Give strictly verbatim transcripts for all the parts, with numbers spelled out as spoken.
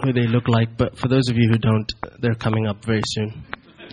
who they look like, but for those of you who don't, they're coming up very soon.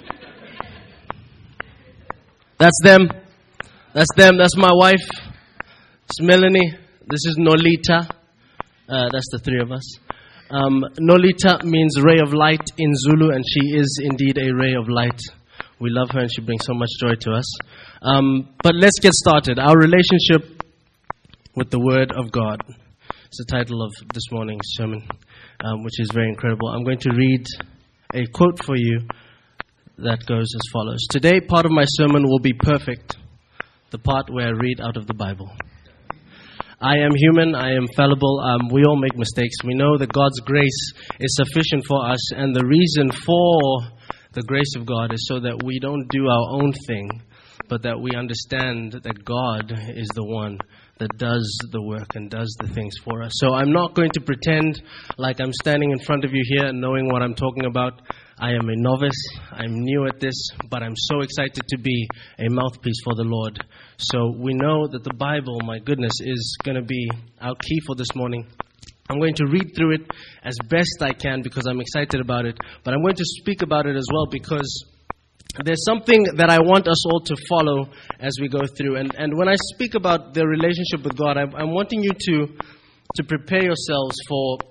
That's them. That's them. That's my wife. It's Melanie. This is Nolita. Uh, that's the three of us. Um, Nolita means ray of light in Zulu, and she is indeed a ray of light. We love her, and she brings so much joy to us. Um, but let's get started. Our relationship with the Word of God. It's the title of this morning's sermon, um, which is very incredible. I'm going to read a quote for you that goes as follows. Today, part of my sermon will be perfect, the part where I read out of the Bible. I am human, I am fallible, um, we all make mistakes. We know that God's grace is sufficient for us, and the reason for the grace of God is so that we don't do our own thing, but that we understand that God is the one that does the work and does the things for us. So I'm not going to pretend like I'm standing in front of you here and knowing what I'm talking about. I am a novice, I'm new at this, but I'm so excited to be a mouthpiece for the Lord. So we know that the Bible, my goodness, is going to be our key for this morning. I'm going to read through it as best I can because I'm excited about it, but I'm going to speak about it as well because there's something that I want us all to follow as we go through. And and when I speak about the relationship with God, I'm, I'm wanting you to to prepare yourselves for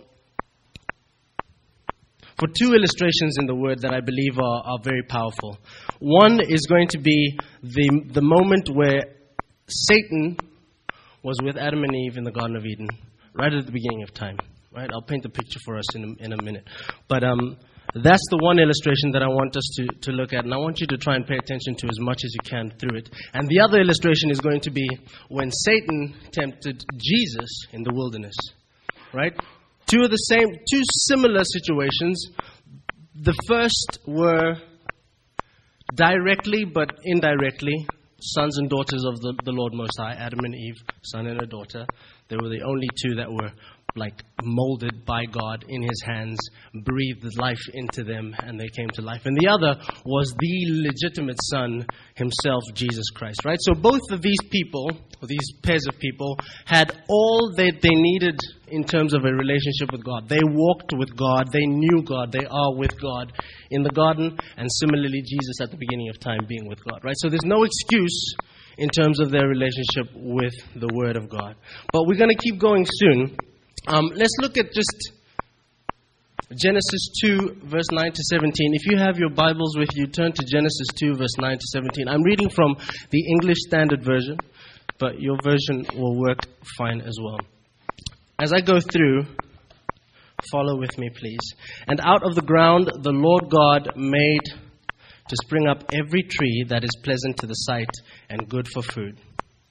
for two illustrations in the Word that I believe are, are very powerful. One is going to be the the moment where Satan was with Adam and Eve in the Garden of Eden, right at the beginning of time. Right? I'll paint the picture for us in a, in a minute. But um, that's the one illustration that I want us to, to look at, and I want you to try and pay attention to as much as you can through it. And the other illustration is going to be when Satan tempted Jesus in the wilderness. Right? Two of the same, two similar situations. The first were directly but indirectly sons and daughters of the, the Lord Most High, Adam and Eve, son and a daughter. They were the only two that were like molded by God in His hands, breathed life into them, and they came to life. And the other was the legitimate Son Himself, Jesus Christ, right? So both of these people, or these pairs of people, had all that they needed in terms of a relationship with God. They walked with God, they knew God, they are with God in the garden, and similarly Jesus at the beginning of time being with God, right? So there's no excuse in terms of their relationship with the Word of God. But we're going to keep going soon. Um, let's look at just Genesis two, verse nine to seventeen. If you have your Bibles with you, turn to Genesis two, verse nine to seventeen. I'm reading from the English Standard Version, but your version will work fine as well. As I go through, follow with me, please. And out of the ground the Lord God made to spring up every tree that is pleasant to the sight and good for food.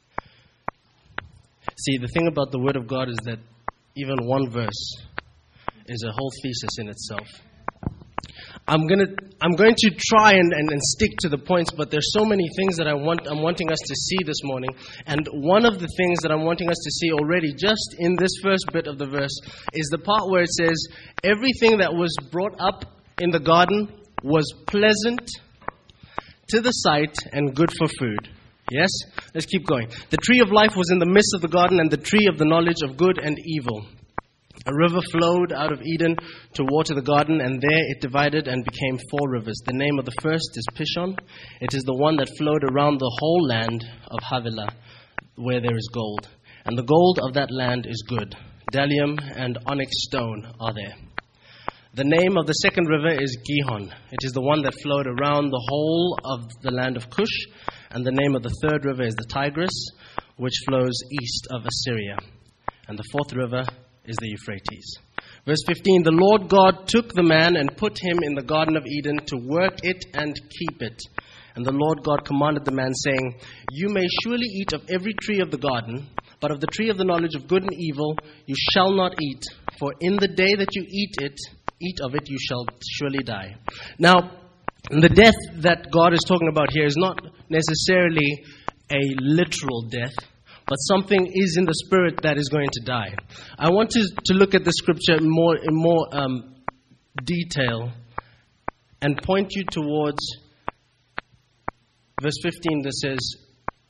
See, the thing about the Word of God is that even one verse is a whole thesis in itself. I'm gonna, I'm going to try and, and, and stick to the points, but there's so many things that I want, I'm wanting us to see this morning. And one of the things that I'm wanting us to see already, just in this first bit of the verse, is the part where it says, everything that was brought up in the garden was pleasant to the sight and good for food. Yes? Let's keep going. The tree of life was in the midst of the garden, and the tree of the knowledge of good and evil. A river flowed out of Eden to water the garden, and there it divided and became four rivers. The name of the first is Pishon. It is the one that flowed around the whole land of Havilah, where there is gold. And the gold of that land is good. Bdellium and onyx stone are there. The name of the second river is Gihon. It is the one that flowed around the whole of the land of Cush. And the name of the third river is the Tigris, which flows east of Assyria. And the fourth river is the Euphrates. Verse fifteen, the Lord God took the man and put him in the Garden of Eden to work it and keep it. And the Lord God commanded the man, saying, you may surely eat of every tree of the garden, but of the tree of the knowledge of good and evil you shall not eat, for in the day that you eat it, eat of it, you shall surely die. Now, the death that God is talking about here is not necessarily a literal death, but something is in the spirit that is going to die. I want to, to look at the scripture in more, in more um, detail and point you towards verse fifteen that says,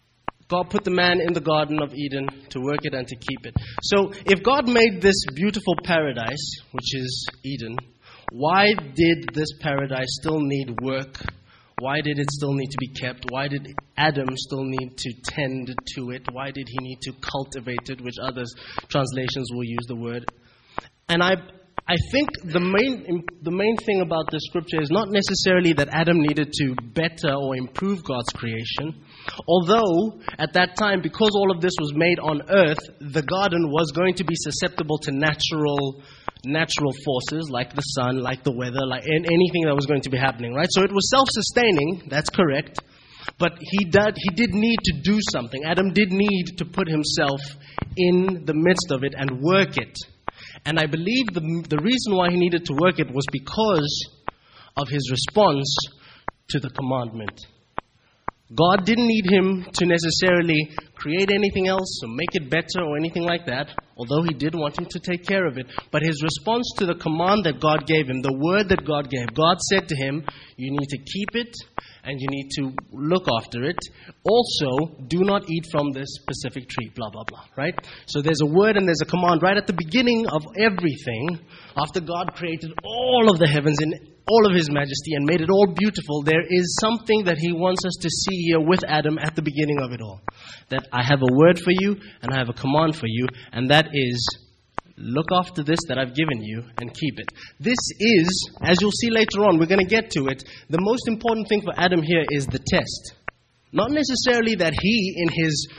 God put the man in the Garden of Eden to work it and to keep it. So if God made this beautiful paradise, which is Eden, why did this paradise still need work? Why did it still need to be kept? Why did Adam still need to tend to it? Why did he need to cultivate it, which other translations will use the word? And I I think the main the main thing about this scripture is not necessarily that Adam needed to better or improve God's creation. Although, at that time, because all of this was made on earth, the garden was going to be susceptible to natural natural forces like the sun, like the weather, like anything that was going to be happening, right? So it was self-sustaining, that's correct. But he did, he did need to do something. Adam did need to put himself in the midst of it and work it. And I believe the, the reason why he needed to work it was because of his response to the commandment. God didn't need him to necessarily create anything else or make it better or anything like that, although he did want him to take care of it. But his response to the command that God gave him, the word that God gave, God said to him, you need to keep it and you need to look after it. Also, do not eat from this specific tree, blah, blah, blah, right? So there's a word and there's a command right at the beginning of everything. After God created all of the heavens in all of his majesty and made it all beautiful, there is something that he wants us to see here with Adam at the beginning of it all. That I have a word for you and I have a command for you, and that is, look after this that I've given you and keep it. This is, as you'll see later on, we're going to get to it, the most important thing for Adam here is the test. Not necessarily that he, in his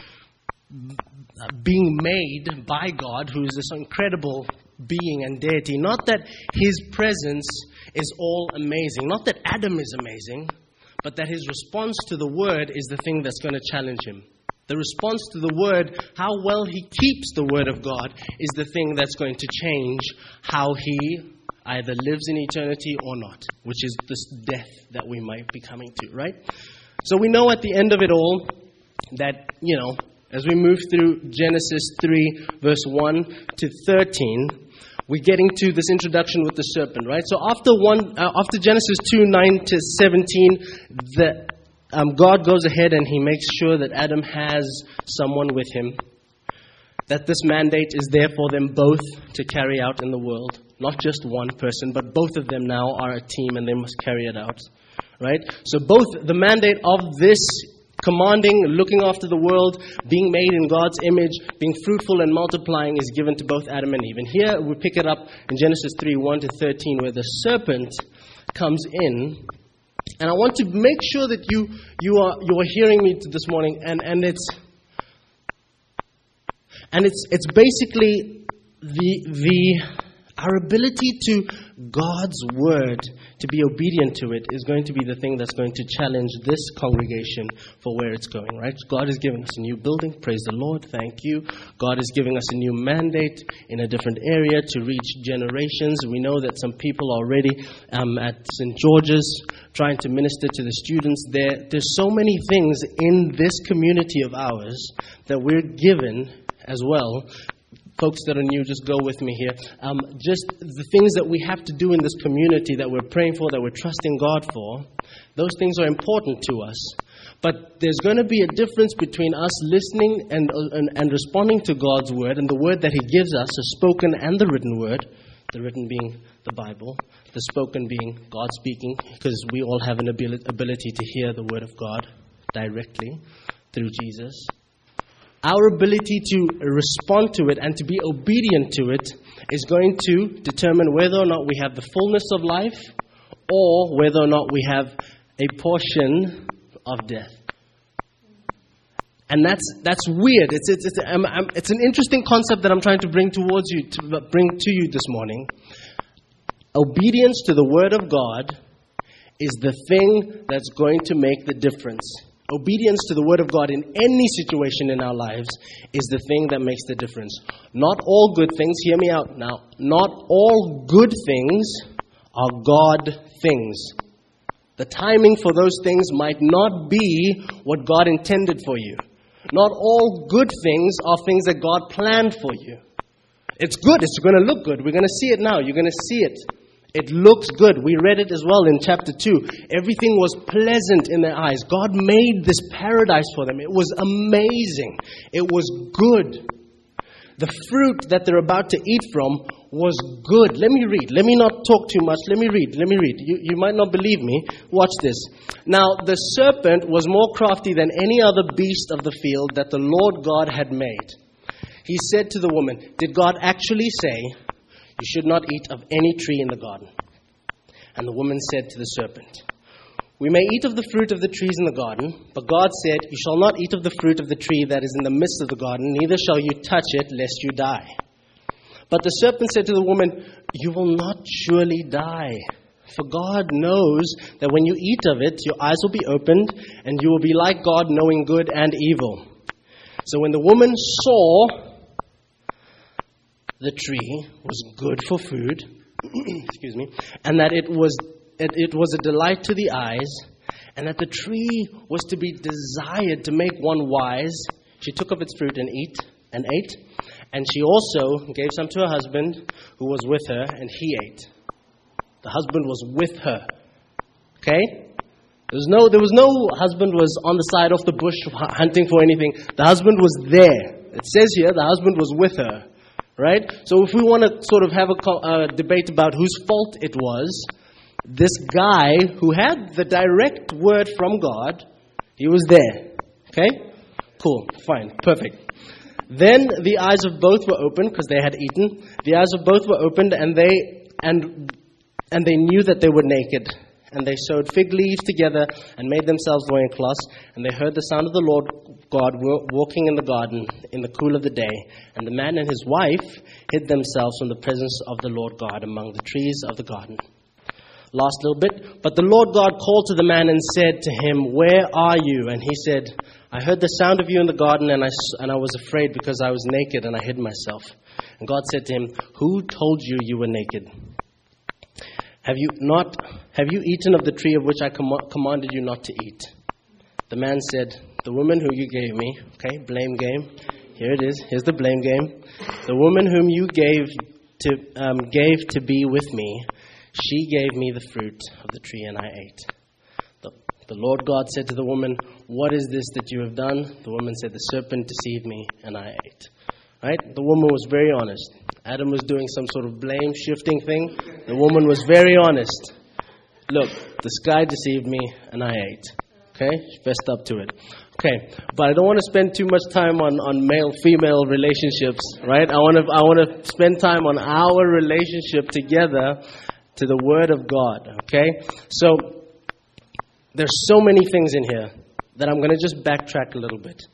being made by God, who is this incredible being and deity, not that his presence is all amazing, not that Adam is amazing, but that his response to the word is the thing that's going to challenge him. The response to the word, how well he keeps the word of God, is the thing that's going to change how he either lives in eternity or not, which is this death that we might be coming to, right? So we know at the end of it all that, you know, as we move through Genesis three, verse one to thirteen, we're getting to this introduction with the serpent, right? So after one, uh, after Genesis two, nine to seventeen, the Um, God goes ahead and he makes sure that Adam has someone with him. That this mandate is there for them both to carry out in the world. Not just one person, but both of them now are a team and they must carry it out. Right? So both the mandate of this commanding, looking after the world, being made in God's image, being fruitful and multiplying is given to both Adam and Eve. And here we pick it up in Genesis three, one to thirteen, where the serpent comes in. And I want to make sure that you you are you are hearing me this morning, and, and it's and it's it's basically the the our ability to God's word, to be obedient to it, is going to be the thing that's going to challenge this congregation for where it's going, right? God is giving us a new building, praise the Lord, thank you. God is giving us a new mandate in a different area to reach generations. We know that some people are already um, at Saint George's trying to minister to the students there. There's so many things in this community of ours that we're given as well. Folks that are new, just go with me here. Um, just the things that we have to do in this community that we're praying for, that we're trusting God for, those things are important to us. But there's going to be a difference between us listening and, and, and responding to God's word and the word that he gives us, the spoken and the written word, the written being the Bible, the spoken being God speaking, because we all have an ability to hear the word of God directly through Jesus. Our ability to respond to it and to be obedient to it is going to determine whether or not we have the fullness of life or whether or not we have a portion of death. And that's that's weird. It's it's it's, um, um, it's an interesting concept that I'm trying to bring towards you, to bring to you this morning. Obedience to the word of God is the thing that's going to make the difference. Obedience to the word of God in any situation in our lives is the thing that makes the difference. Not all good things, hear me out now, not all good things are God things. The timing for those things might not be what God intended for you. Not all good things are things that God planned for you. It's good, it's going to look good, we're going to see it now, you're going to see it. It looks good. We read it as well in chapter two. Everything was pleasant in their eyes. God made this paradise for them. It was amazing. It was good. The fruit that they're about to eat from was good. Let me read. Let me not talk too much. Let me read. Let me read. You, you might not believe me. Watch this. Now, the serpent was more crafty than any other beast of the field that the Lord God had made. He said to the woman, "Did God actually say, 'You should not eat of any tree in the garden'?" And the woman said to the serpent, "We may eat of the fruit of the trees in the garden, but God said, 'You shall not eat of the fruit of the tree that is in the midst of the garden, neither shall you touch it, lest you die.' But the serpent said to the woman, 'You will not surely die. For God knows that when you eat of it, your eyes will be opened, and you will be like God, knowing good and evil.' So when the woman saw the tree was good for food, excuse me, and that it was it, it was a delight to the eyes, and that the tree was to be desired to make one wise, she took of its fruit and eat and ate, and she also gave some to her husband who was with her, and he ate. The husband was with her. Okay? There was no there was no husband was on the side of the bush hunting for anything. The husband was there. It says here the husband was with her. Right? So if we want to sort of have a uh, debate about whose fault it was, this guy who had the direct word from God, he was there. Okay? Cool. Fine. Perfect. Then the eyes of both were opened because they had eaten. The eyes of both were opened, and they and and they knew that they were naked. And they sewed fig leaves together and made themselves loincloths. And they heard the sound of the Lord God walking in the garden in the cool of the day. And the man and his wife hid themselves from the presence of the Lord God among the trees of the garden. Last little bit. But the Lord God called to the man and said to him, "Where are you?" And he said, "I heard the sound of you in the garden, and I, and I was afraid because I was naked and I hid myself." And God said to him, "Who told you you were naked? Have you not? Have you eaten of the tree of which I com- commanded you not to eat?" The man said, "The woman who you gave me," okay, blame game. Here it is. Here's the blame game. "The woman whom you gave to um, gave to be with me, she gave me the fruit of the tree, and I ate." The, the Lord God said to the woman, "What is this that you have done?" The woman said, "The serpent deceived me, and I ate." Right? The woman was very honest. Adam was doing some sort of blame shifting thing. The woman was very honest. "Look, this guy deceived me and I ate." Okay? She fessed up to it. Okay. But I don't want to spend too much time on, on male-female relationships, right? I want to I want to spend time on our relationship together to the Word of God. Okay? So there's so many things in here that I'm going to just backtrack a little bit.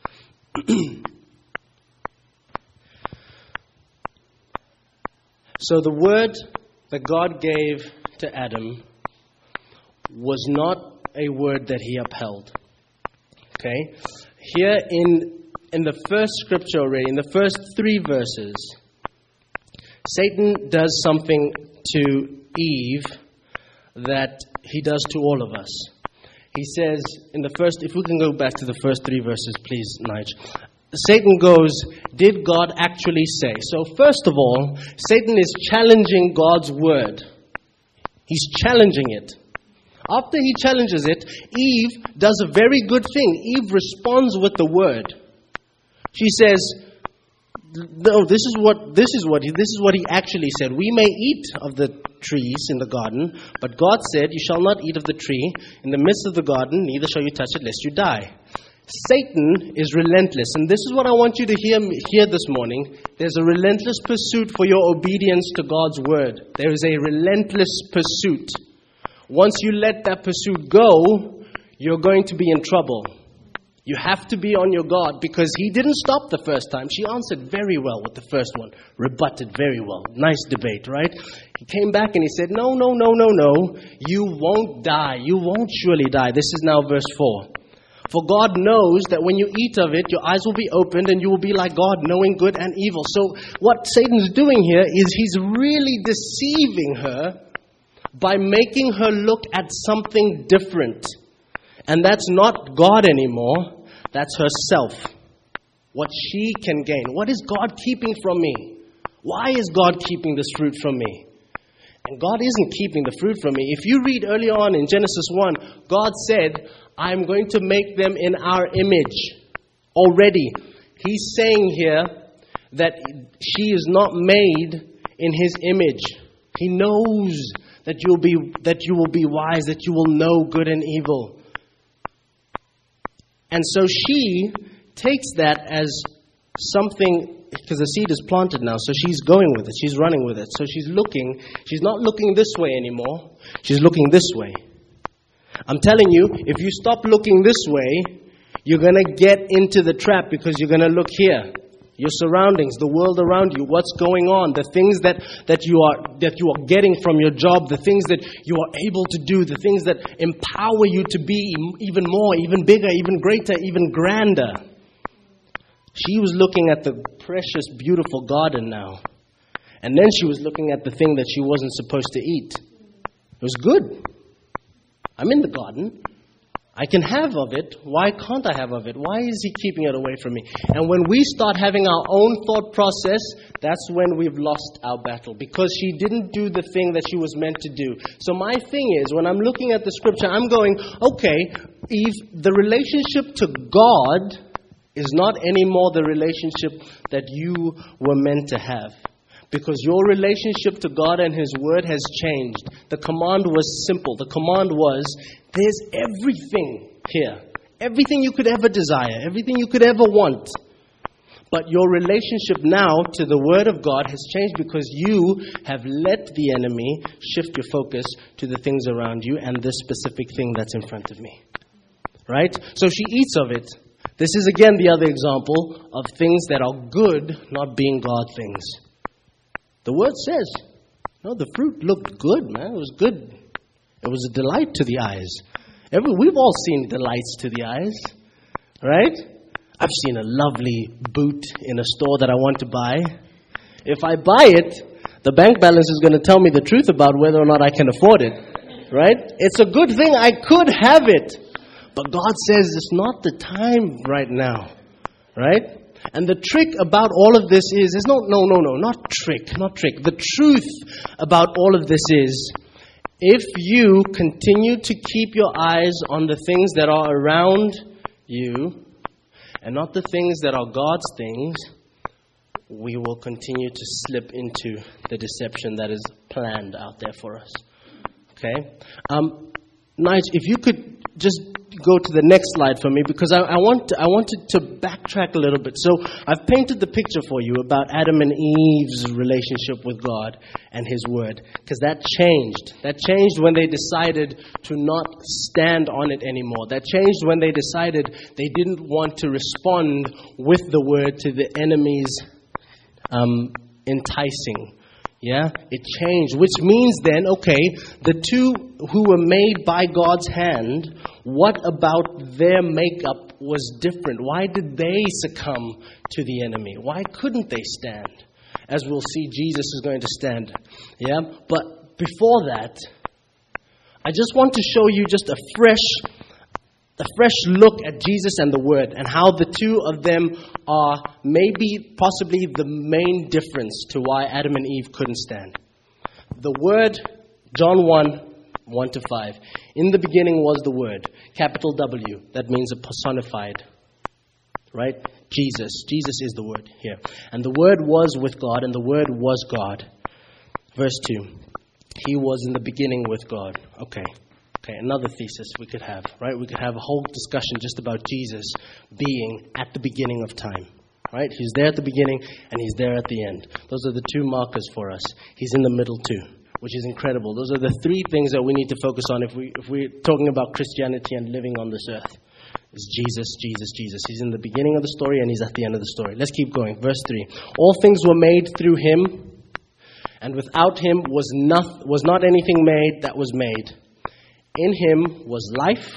So the word that God gave to Adam was not a word that he upheld. Okay? Here in in the first scripture already, in the first three verses, Satan does something to Eve that he does to all of us. He says in the first, if we can go back to the first three verses, please, Nige. Satan goes, "Did God actually say?" So first of all, Satan is challenging God's word. He's challenging it. After he challenges it, Eve does a very good thing. Eve responds with the word. She says, "No, this is what this is what he, this is what he actually said. We may eat of the trees in the garden, but God said, 'You shall not eat of the tree in the midst of the garden, neither shall you touch it, lest you die.'" Satan is relentless, and this is what I want you to hear hear this morning. There's a relentless pursuit for your obedience to God's word. There is a relentless pursuit. Once you let that pursuit go, you're going to be in trouble. You have to be on your guard, because he didn't stop the first time. She answered very well with the first one, rebutted very well. Nice debate, right? He came back and he said, "No, no, no, no, no. You won't die. You won't surely die." This is now verse four. "For God knows that when you eat of it, your eyes will be opened and you will be like God, knowing good and evil." So what Satan's doing here is he's really deceiving her by making her look at something different. And that's not God anymore. That's herself. What she can gain. What is God keeping from me? Why is God keeping this fruit from me? And God isn't keeping the fruit from me. If you read earlier on in Genesis one, God said, I'm going to make them in our image already. He's saying here that she is not made in His image. He knows that you'll be that you will be wise, that you will know good and evil. And so she takes that as something, because the seed is planted now, so she's going with it, she's running with it. So she's looking, she's not looking this way anymore, she's looking this way. I'm telling you, if you stop looking this way, you're going to get into the trap because you're going to look here. Your surroundings, the world around you, what's going on, the things that, that you are that you are getting from your job, the things that you are able to do, the things that empower you to be even more, even bigger, even greater, even grander. She was looking at the precious, beautiful garden now. And then she was looking at the thing that she wasn't supposed to eat. It was good. I'm in the garden. I can have of it. Why can't I have of it? Why is He keeping it away from me? And when we start having our own thought process, that's when we've lost our battle. Because she didn't do the thing that she was meant to do. So my thing is, when I'm looking at the scripture, I'm going, okay, Eve, the relationship to God is not anymore the relationship that you were meant to have. Because your relationship to God and His Word has changed. The command was simple. The command was, there's everything here. Everything you could ever desire. Everything you could ever want. But your relationship now to the Word of God has changed because you have let the enemy shift your focus to the things around you and this specific thing that's in front of me. Right? So she eats of it. This is again the other example of things that are good not being God things. The Word says, no, the fruit looked good, man. It was good. It was a delight to the eyes. Every, we've all seen delights to the eyes, right? I've seen a lovely boot in a store that I want to buy. If I buy it, the bank balance is going to tell me the truth about whether or not I can afford it, right? It's a good thing. I could have it. But God says it's not the time right now, right? And the trick about all of this is, is no, no, no, no, not trick, not trick. The truth about all of this is, if you continue to keep your eyes on the things that are around you and not the things that are God's things, we will continue to slip into the deception that is planned out there for us. Okay? Um, Nige, if you could just go to the next slide for me, because I, I want to, I wanted to backtrack a little bit. So I've painted the picture for you about Adam and Eve's relationship with God and His Word, because that changed. That changed when they decided to not stand on it anymore. That changed when they decided they didn't want to respond with the Word to the enemy's um, enticing. Yeah, it changed, which means then, okay, the two who were made by God's hand, what about their makeup was different? Why did they succumb to the enemy? Why couldn't they stand? As we'll see, Jesus is going to stand. Yeah, but before that, I just want to show you just a fresh A fresh look at Jesus and the Word and how the two of them are maybe possibly the main difference to why Adam and Eve couldn't stand. The Word, John one, one to five. In the beginning was the Word, capital W. That means a personified, right? Jesus. Jesus is the Word here. And the Word was with God and the Word was God. Verse two. He was in the beginning with God. Okay. Okay, another thesis we could have, right? We could have a whole discussion just about Jesus being at the beginning of time, right? He's there at the beginning and He's there at the end. Those are the two markers for us. He's in the middle too, which is incredible. Those are the three things that we need to focus on if, we, if we're talking about Christianity and living on this earth. It's Jesus, Jesus, Jesus. He's in the beginning of the story and He's at the end of the story. Let's keep going. Verse three. All things were made through Him, and without Him was not, was not anything made that was made. In Him was life,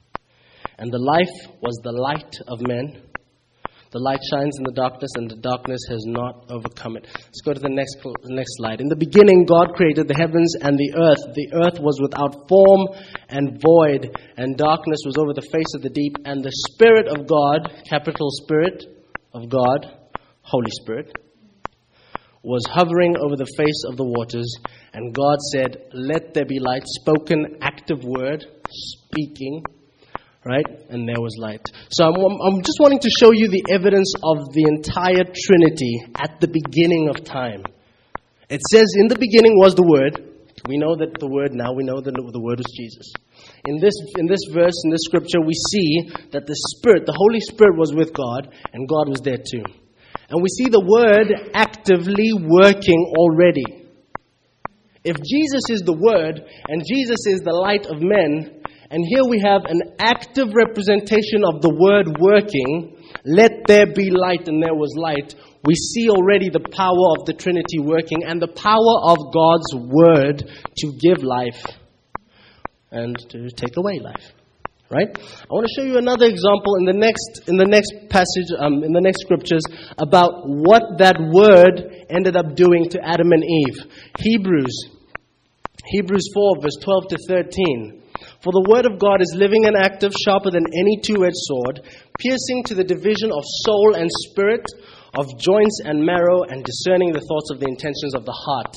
and the life was the light of men. The light shines in the darkness, and the darkness has not overcome it. Let's go to the next next slide. In the beginning, God created the heavens and the earth. The earth was without form and void, and darkness was over the face of the deep. And the Spirit of God, capital Spirit of God, Holy Spirit, was hovering over the face of the waters, and God said, "Let there be light." Spoken, active word, speaking, right? And there was light. So I'm, I'm just wanting to show you the evidence of the entire Trinity at the beginning of time. It says, in the beginning was the Word. We know that the Word, now we know that the Word was Jesus. In this, in this verse, in this scripture, we see that the Spirit, the Holy Spirit was with God, and God was there too. And we see the Word actively working already. If Jesus is the Word, and Jesus is the light of men, and here we have an active representation of the Word working, "Let there be light," and there was light. We see already the power of the Trinity working and the power of God's Word to give life and to take away life. Right? I want to show you another example in the next in the next passage, um, in the next scriptures, about what that Word ended up doing to Adam and Eve. Hebrews, Hebrews four, verse twelve to thirteen. "For the Word of God is living and active, sharper than any two-edged sword, piercing to the division of soul and spirit, of joints and marrow, and discerning the thoughts of the intentions of the heart."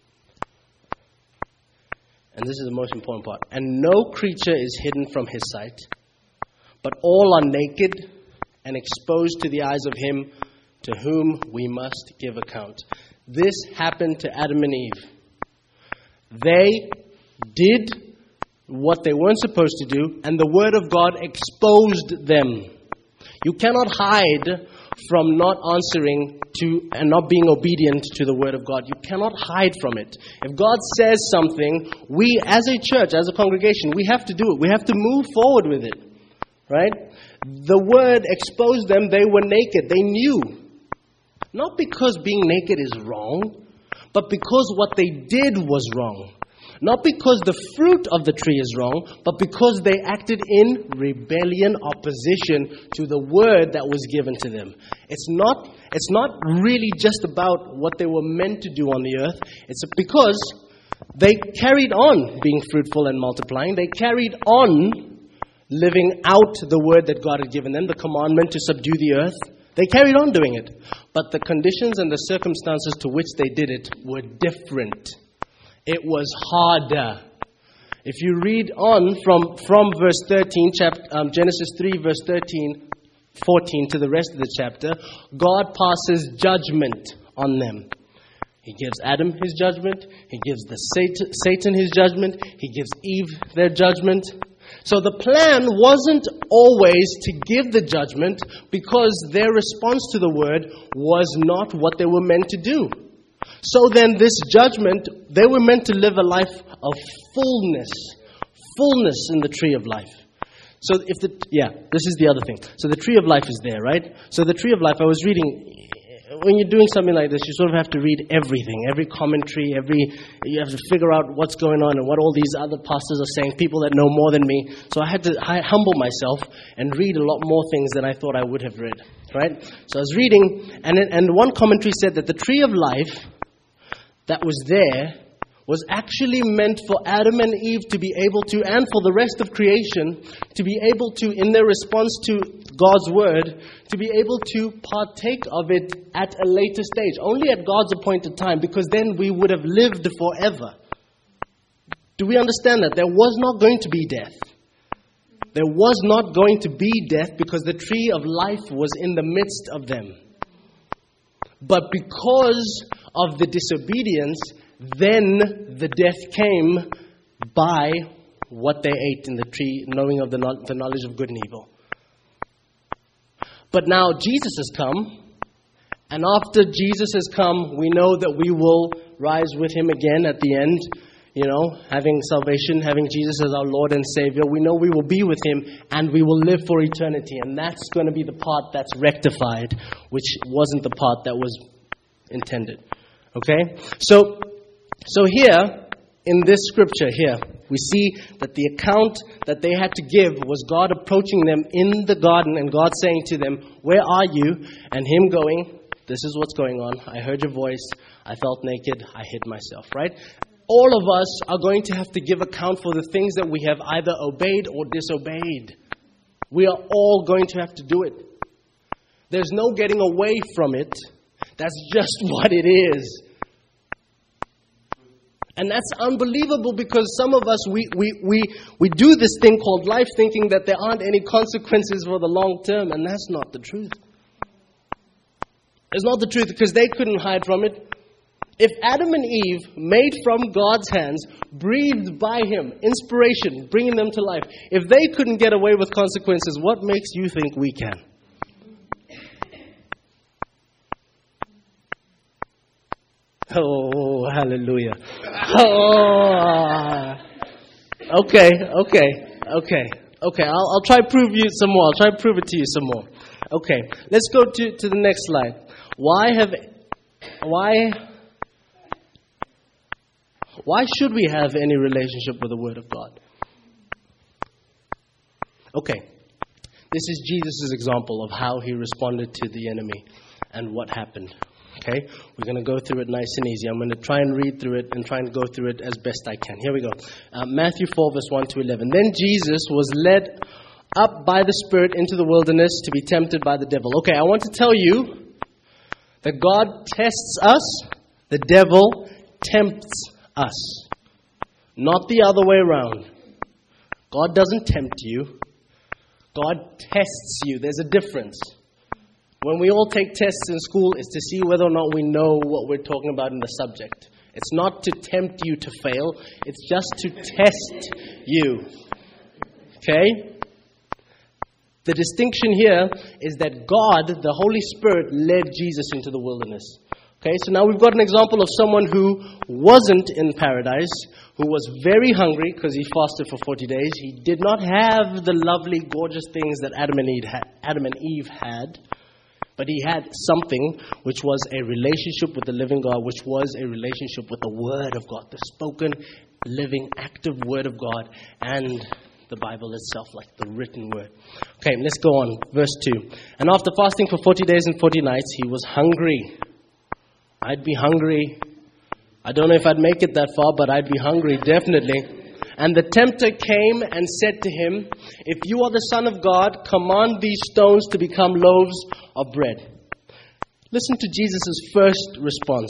And this is the most important part. "And no creature is hidden from his sight, but all are naked and exposed to the eyes of him to whom we must give account." This happened to Adam and Eve. They did what they weren't supposed to do, and the Word of God exposed them. You cannot hide from not answering to and not being obedient to the Word of God. You cannot hide from it. If God says something, we as a church, as a congregation, we have to do it. We have to move forward with it. Right? The Word exposed them. They were naked. They knew. Not because being naked is wrong, but because what they did was wrong. Not because the fruit of the tree is wrong, but because they acted in rebellion, opposition to the word that was given to them. It's not, it's not really just about what they were meant to do on the earth. It's because they carried on being fruitful and multiplying. They carried on living out the word that God had given them, the commandment to subdue the earth. They carried on doing it. But the conditions and the circumstances to which they did it were different. It was harder. If you read on from, from verse thirteen, chapter, um, Genesis three, verse thirteen, fourteen to the rest of the chapter, God passes judgment on them. He gives Adam his judgment. He gives the Satan, Satan his judgment. He gives Eve their judgment. So the plan wasn't always to give the judgment because their response to the word was not what they were meant to do. So then this judgment, they were meant to live a life of fullness. Fullness in the tree of life. So if the, yeah, this is the other thing. So the tree of life is there, right? So the tree of life, I was reading, when you're doing something like this, you sort of have to read everything, every commentary, every, you have to figure out what's going on and what all these other pastors are saying, people that know more than me. So I had to I humble myself and read a lot more things than I thought I would have read, right? So I was reading, and it, and one commentary said that the tree of life that was there was actually meant for Adam and Eve to be able to, and for the rest of creation, to be able to, in their response to God's word, to be able to partake of it at a later stage, only at God's appointed time, because then we would have lived forever. Do we understand that? There was not going to be death. There was not going to be death because the tree of life was in the midst of them. But because of the disobedience, then the death came by what they ate in the tree, knowing of the knowledge of good and evil. But now Jesus has come, and after Jesus has come, we know that we will rise with him again at the end. You know, having salvation, having Jesus as our Lord and Savior, we know we will be with him and we will live for eternity. And that's going to be the part that's rectified, which wasn't the part that was intended. Okay? So, so here, in this scripture here, we see that the account that they had to give was God approaching them in the garden and God saying to them, "Where are you?" And him going, "This is what's going on. I heard your voice. I felt naked. I hid myself." Right? All of us are going to have to give account for the things that we have either obeyed or disobeyed. We are all going to have to do it. There's no getting away from it. That's just what it is. And that's unbelievable because some of us, we, we, we, we do this thing called life thinking that there aren't any consequences for the long term, and that's not the truth. It's not the truth because they couldn't hide from it. If Adam and Eve, made from God's hands, breathed by Him, inspiration, bringing them to life, if they couldn't get away with consequences, what makes you think we can? Oh, hallelujah. Oh. Okay, okay, okay, okay. I'll, I'll try to prove you some more. I'll try to prove it to you some more. Okay, let's go to, to the next slide. Why have, why, why should we have any relationship with the Word of God? Okay, this is Jesus' example of how He responded to the enemy and what happened. Okay, we're going to go through it nice and easy. I'm going to try and read through it and try and go through it as best I can. Here we go. Uh, Matthew four, verse one to eleven. Then Jesus was led up by the Spirit into the wilderness to be tempted by the devil. Okay, I want to tell you that God tests us, the devil tempts us. Not the other way around. God doesn't tempt you. God tests you. There's a difference. When we all take tests in school, it's to see whether or not we know what we're talking about in the subject. It's not to tempt you to fail. It's just to test you. Okay? The distinction here is that God, the Holy Spirit, led Jesus into the wilderness. Okay, so now we've got an example of someone who wasn't in paradise, who was very hungry because he fasted for forty days. He did not have the lovely, gorgeous things that Adam and Eve had. Adam and Eve had. But he had something which was a relationship with the living God, which was a relationship with the Word of God, the spoken, living, active Word of God, and the Bible itself, like the written Word. Okay, let's go on. Verse two. And after fasting for forty days and forty nights, he was hungry. I'd be hungry. I don't know if I'd make it that far, but I'd be hungry, definitely. And the tempter came and said to him, if you are the Son of God, command these stones to become loaves of bread. Listen to Jesus' first response,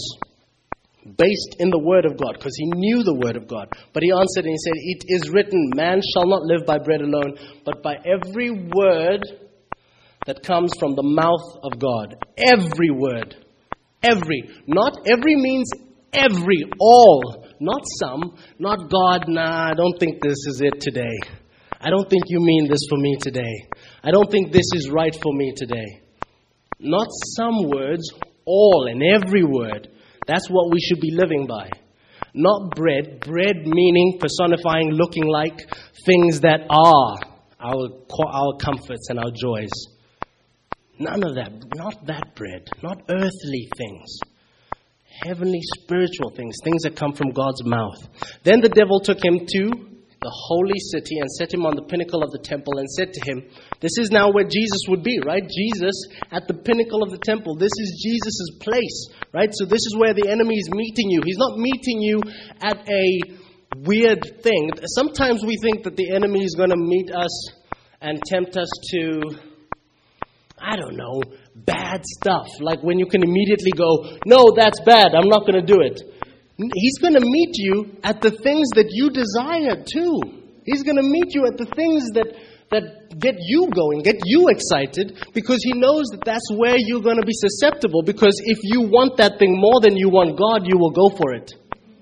based in the Word of God, because he knew the Word of God. But he answered and he said, it is written, man shall not live by bread alone, but by every word that comes from the mouth of God. Every word. Every. Not every means every, all. Not some, not God, nah, I don't think this is it today. I don't think you mean this for me today. I don't think this is right for me today. Not some words, all and every word. That's what we should be living by. Not bread. Bread meaning personifying, looking like things that are our, our comforts and our joys. None of that. Not that bread. Not earthly things. Heavenly, spiritual things, things that come from God's mouth. Then the devil took him to the holy city and set him on the pinnacle of the temple and said to him, this is now where Jesus would be, right? Jesus at the pinnacle of the temple. This is Jesus' place, right? So this is where the enemy is meeting you. He's not meeting you at a weird thing. Sometimes we think that the enemy is going to meet us and tempt us to, I don't know, bad stuff. Like when you can immediately go, no, that's bad, I'm not going to do it. He's going to meet you at the things that you desire too. He's going to meet you at the things that, that get you going, get you excited, because he knows that that's where you're going to be susceptible. Because if you want that thing more than you want God, you will go for it.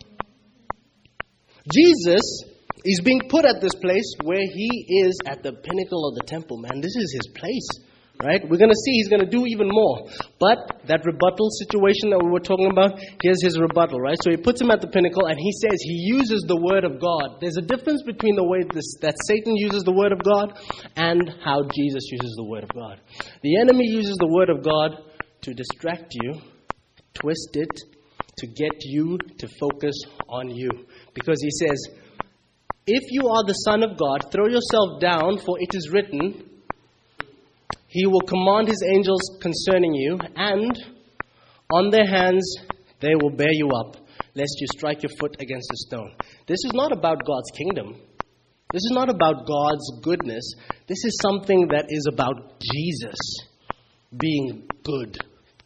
Jesus is being put at this place where he is at the pinnacle of the temple, man. This is his place. Right? We're going to see he's going to do even more. But that rebuttal situation that we were talking about, here's his rebuttal, right? So he puts him at the pinnacle and he says he uses the Word of God. There's a difference between the way this, that Satan uses the Word of God and how Jesus uses the Word of God. The enemy uses the Word of God to distract you, twist it, to get you to focus on you. Because he says, if you are the Son of God, throw yourself down, for it is written, he will command his angels concerning you, and on their hands they will bear you up, lest you strike your foot against a stone. This is not about God's kingdom. This is not about God's goodness. This is something that is about Jesus being good,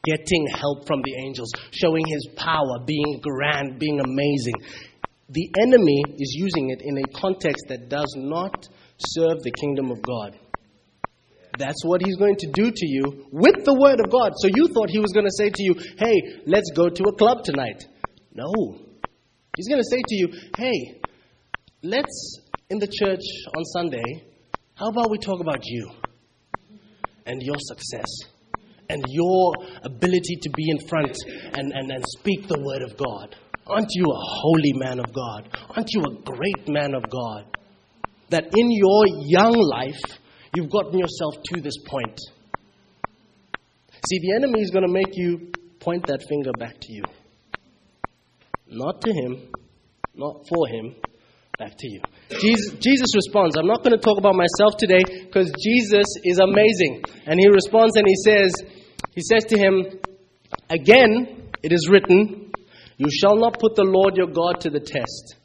getting help from the angels, showing his power, being grand, being amazing. The enemy is using it in a context that does not serve the kingdom of God. That's what he's going to do to you with the word of God. So you thought he was going to say to you, hey, let's go to a club tonight. No. He's going to say to you, hey, let's, in the church on Sunday, how about we talk about you and your success and your ability to be in front and, and, and speak the word of God. Aren't you a holy man of God? Aren't you a great man of God? That in your young life, you've gotten yourself to this point. See, the enemy is going to make you point that finger back to you. Not to him, not for him, back to you. Jesus, Jesus responds. I'm not going to talk about myself today because Jesus is amazing. And he responds and he says, he says to him, again, it is written, you shall not put the Lord your God to the test.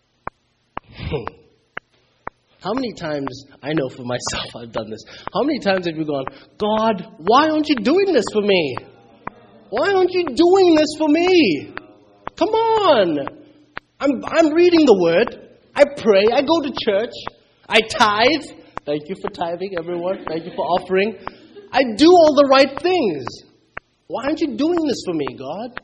How many times, I know for myself I've done this. How many times have you gone, God, why aren't you doing this for me? Why aren't you doing this for me? Come on. I'm, I'm reading the word. I pray. I go to church. I tithe. Thank you for tithing, everyone. Thank you for offering. I do all the right things. Why aren't you doing this for me, God?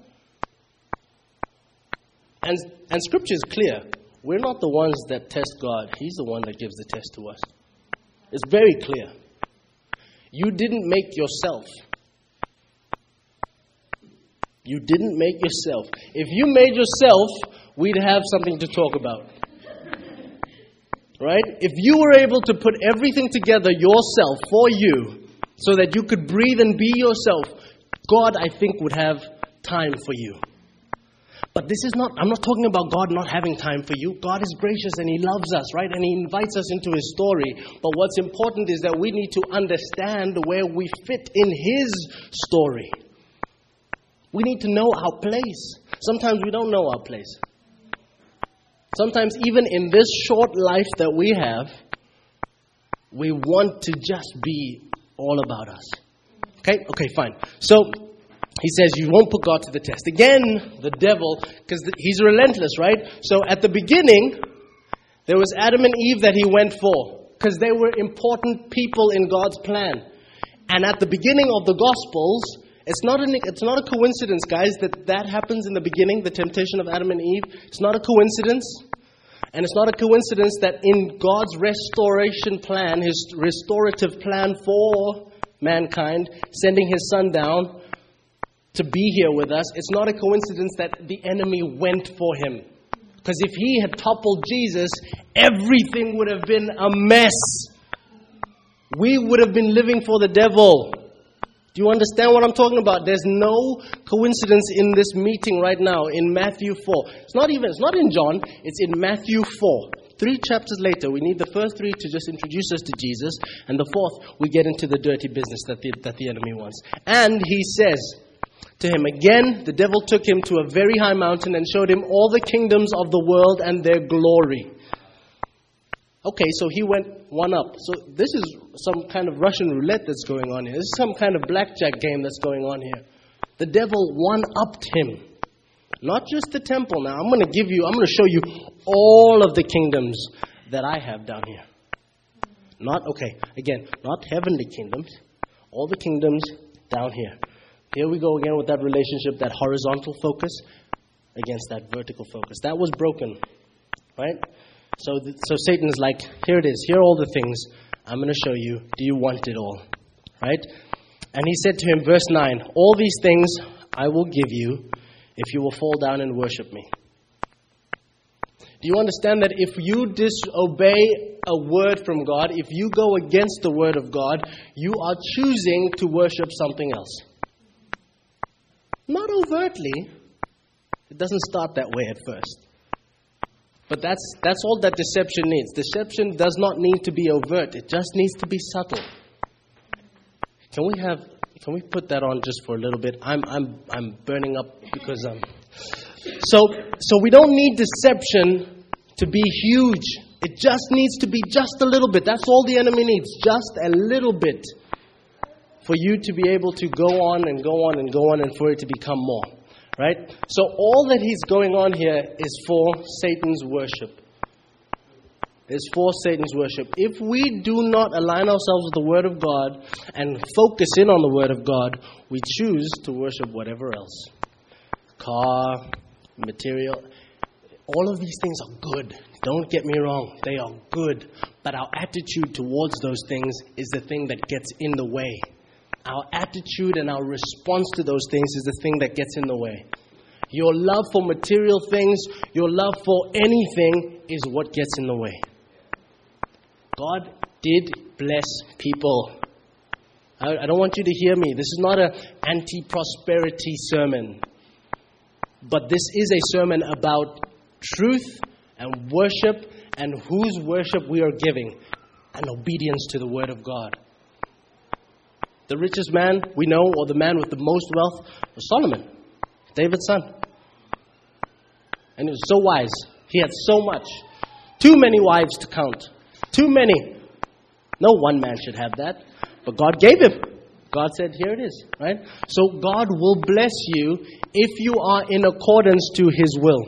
And, and Scripture is clear. We're not the ones that test God. He's the one that gives the test to us. It's very clear. You didn't make yourself. You didn't make yourself. If you made yourself, we'd have something to talk about. Right? If you were able to put everything together yourself for you so that you could breathe and be yourself, God, I think, would have time for you. But this is not, I'm not talking about God not having time for you. God is gracious and He loves us, right? And He invites us into His story. But what's important is that we need to understand where we fit in His story. We need to know our place. Sometimes we don't know our place. Sometimes even in this short life that we have, we want to just be all about us. Okay? Okay, fine. So, he says you won't put God to the test. Again, the devil, because he's relentless, right? So at the beginning, there was Adam and Eve that he went for, because they were important people in God's plan. And at the beginning of the Gospels, it's not, an, it's not a coincidence, guys, that that happens in the beginning, the temptation of Adam and Eve. It's not a coincidence. And it's not a coincidence that in God's restoration plan, His restorative plan for mankind, sending His Son down to be here with us, it's not a coincidence that the enemy went for Him. Because if he had toppled Jesus, everything would have been a mess. We would have been living for the devil. Do you understand what I'm talking about? There's no coincidence in this meeting right now in Matthew four. It's not even, it's not in John, it's in Matthew four. Three chapters later, we need the first three to just introduce us to Jesus. And the fourth, we get into the dirty business that the, that the enemy wants. And he says to him, again, the devil took him to a very high mountain and showed him all the kingdoms of the world and their glory. Okay, so he went one up. So this is some kind of Russian roulette that's going on here. This is some kind of blackjack game that's going on here. The devil one-upped him. Not just the temple now. I'm going to give you, I'm going to show you all of the kingdoms that I have down here. Not, okay, again, not heavenly kingdoms. All the kingdoms down here. Here we go again with that relationship, that horizontal focus against that vertical focus. That was broken, right? So, th- so Satan is like, here it is. Here are all the things. I'm going to show you. Do you want it all? Right? And he said to him, verse nine, all these things I will give you if you will fall down and worship me. Do you understand that if you disobey a word from God, if you go against the word of God, you are choosing to worship something else? Not overtly. It doesn't start that way at first. But that's that's all that deception needs. Deception does not need to be overt. It just needs to be subtle. Can we have can we put that on just for a little bit? I'm I'm I'm burning up because um so so we don't need deception to be huge. It just needs to be just a little bit. That's all the enemy needs. Just a little bit. for you to be able to go on and go on and go on and for it to become more. Right? So all that he's going on here is for Satan's worship. Is for Satan's worship. If we do not align ourselves with the Word of God and focus in on the Word of God, we choose to worship whatever else. Car, material, all of these things are good. Don't get me wrong, they are good. But our attitude towards those things is the thing that gets in the way. Our attitude and our response to those things is the thing that gets in the way. Your love for material things, your love for anything is what gets in the way. God did bless people. I, I don't want you to hear me. This is not an anti-prosperity sermon. But this is a sermon about truth and worship and whose worship we are giving and obedience to the Word of God. The richest man we know, or the man with the most wealth, was Solomon, David's son. And he was so wise. He had so much. Too many wives to count. Too many. No one man should have that. But God gave him. God said, here it is. Right? So God will bless you if you are in accordance to His will.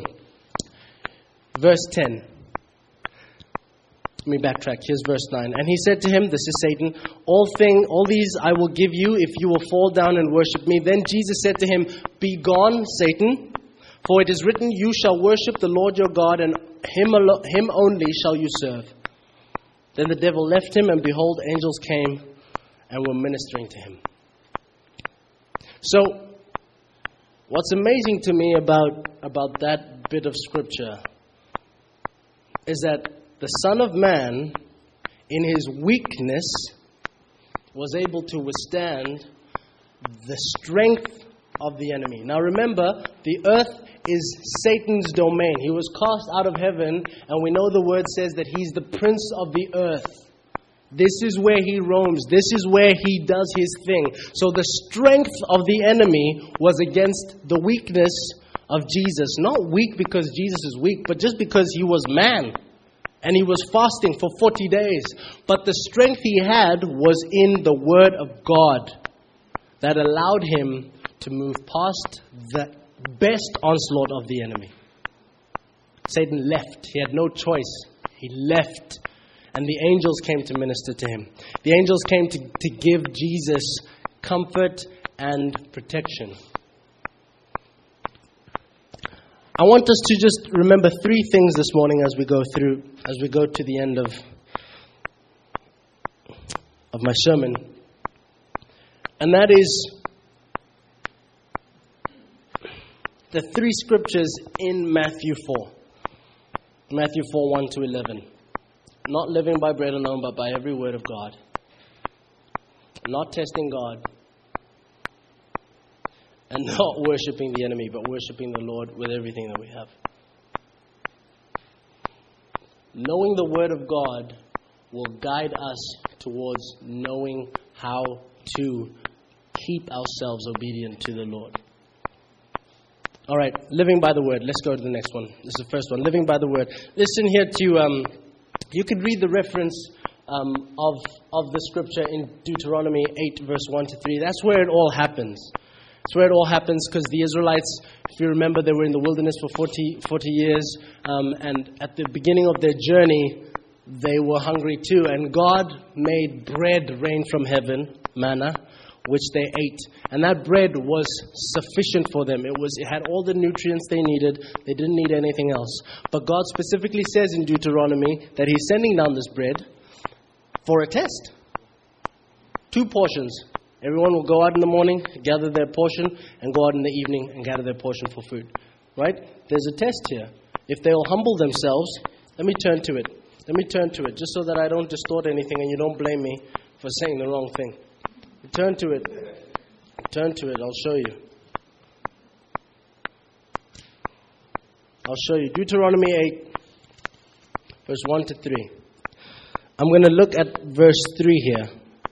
Verse ten. Let me backtrack. Here's verse nine. And he said to him, this is Satan, all thing, all these I will give you if you will fall down and worship me. Then Jesus said to him, begone, Satan, for it is written, you shall worship the Lord your God, and him, alo- him only shall you serve. Then the devil left him, and behold, angels came and were ministering to him. So, what's amazing to me about, about that bit of scripture is that the Son of Man, in His weakness, was able to withstand the strength of the enemy. Now remember, the earth is Satan's domain. He was cast out of heaven, and we know the word says that he's the prince of the earth. This is where he roams. This is where he does his thing. So the strength of the enemy was against the weakness of Jesus. Not weak because Jesus is weak, but just because he was man. And he was fasting for forty days. But the strength he had was in the Word of God that allowed him to move past the best onslaught of the enemy. Satan left. He had no choice. He left. And the angels came to minister to him. The angels came to, to give Jesus comfort and protection. I want us to just remember three things this morning as we go through, as we go to the end of, of my sermon. And that is the three scriptures in Matthew four. Matthew four, one to eleven. Not living by bread alone, but by every word of God. Not testing God. And not worshipping the enemy, but worshipping the Lord with everything that we have. Knowing the Word of God will guide us towards knowing how to keep ourselves obedient to the Lord. All right, living by the Word. Let's go to the next one. This is the first one. Living by the Word. Listen here to, um, you could read the reference um, of, of the scripture in Deuteronomy eight, verse one to three. That's where it all happens. That's where it all happens, because the Israelites, if you remember, they were in the wilderness for forty, forty years, um, and at the beginning of their journey, they were hungry too, and God made bread rain from heaven, manna, which they ate, and that bread was sufficient for them. It was, it had all the nutrients they needed. They didn't need anything else. But God specifically says in Deuteronomy that He's sending down this bread for a test. Two portions. Everyone will go out in the morning, gather their portion, and go out in the evening and gather their portion for food. Right? There's a test here. If they'll humble themselves, let me turn to it. Let me turn to it, just so that I don't distort anything and you don't blame me for saying the wrong thing. Turn to it. Turn to it. I'll show you. I'll show you. Deuteronomy eight, verse one to three. I'm going to look at verse three here.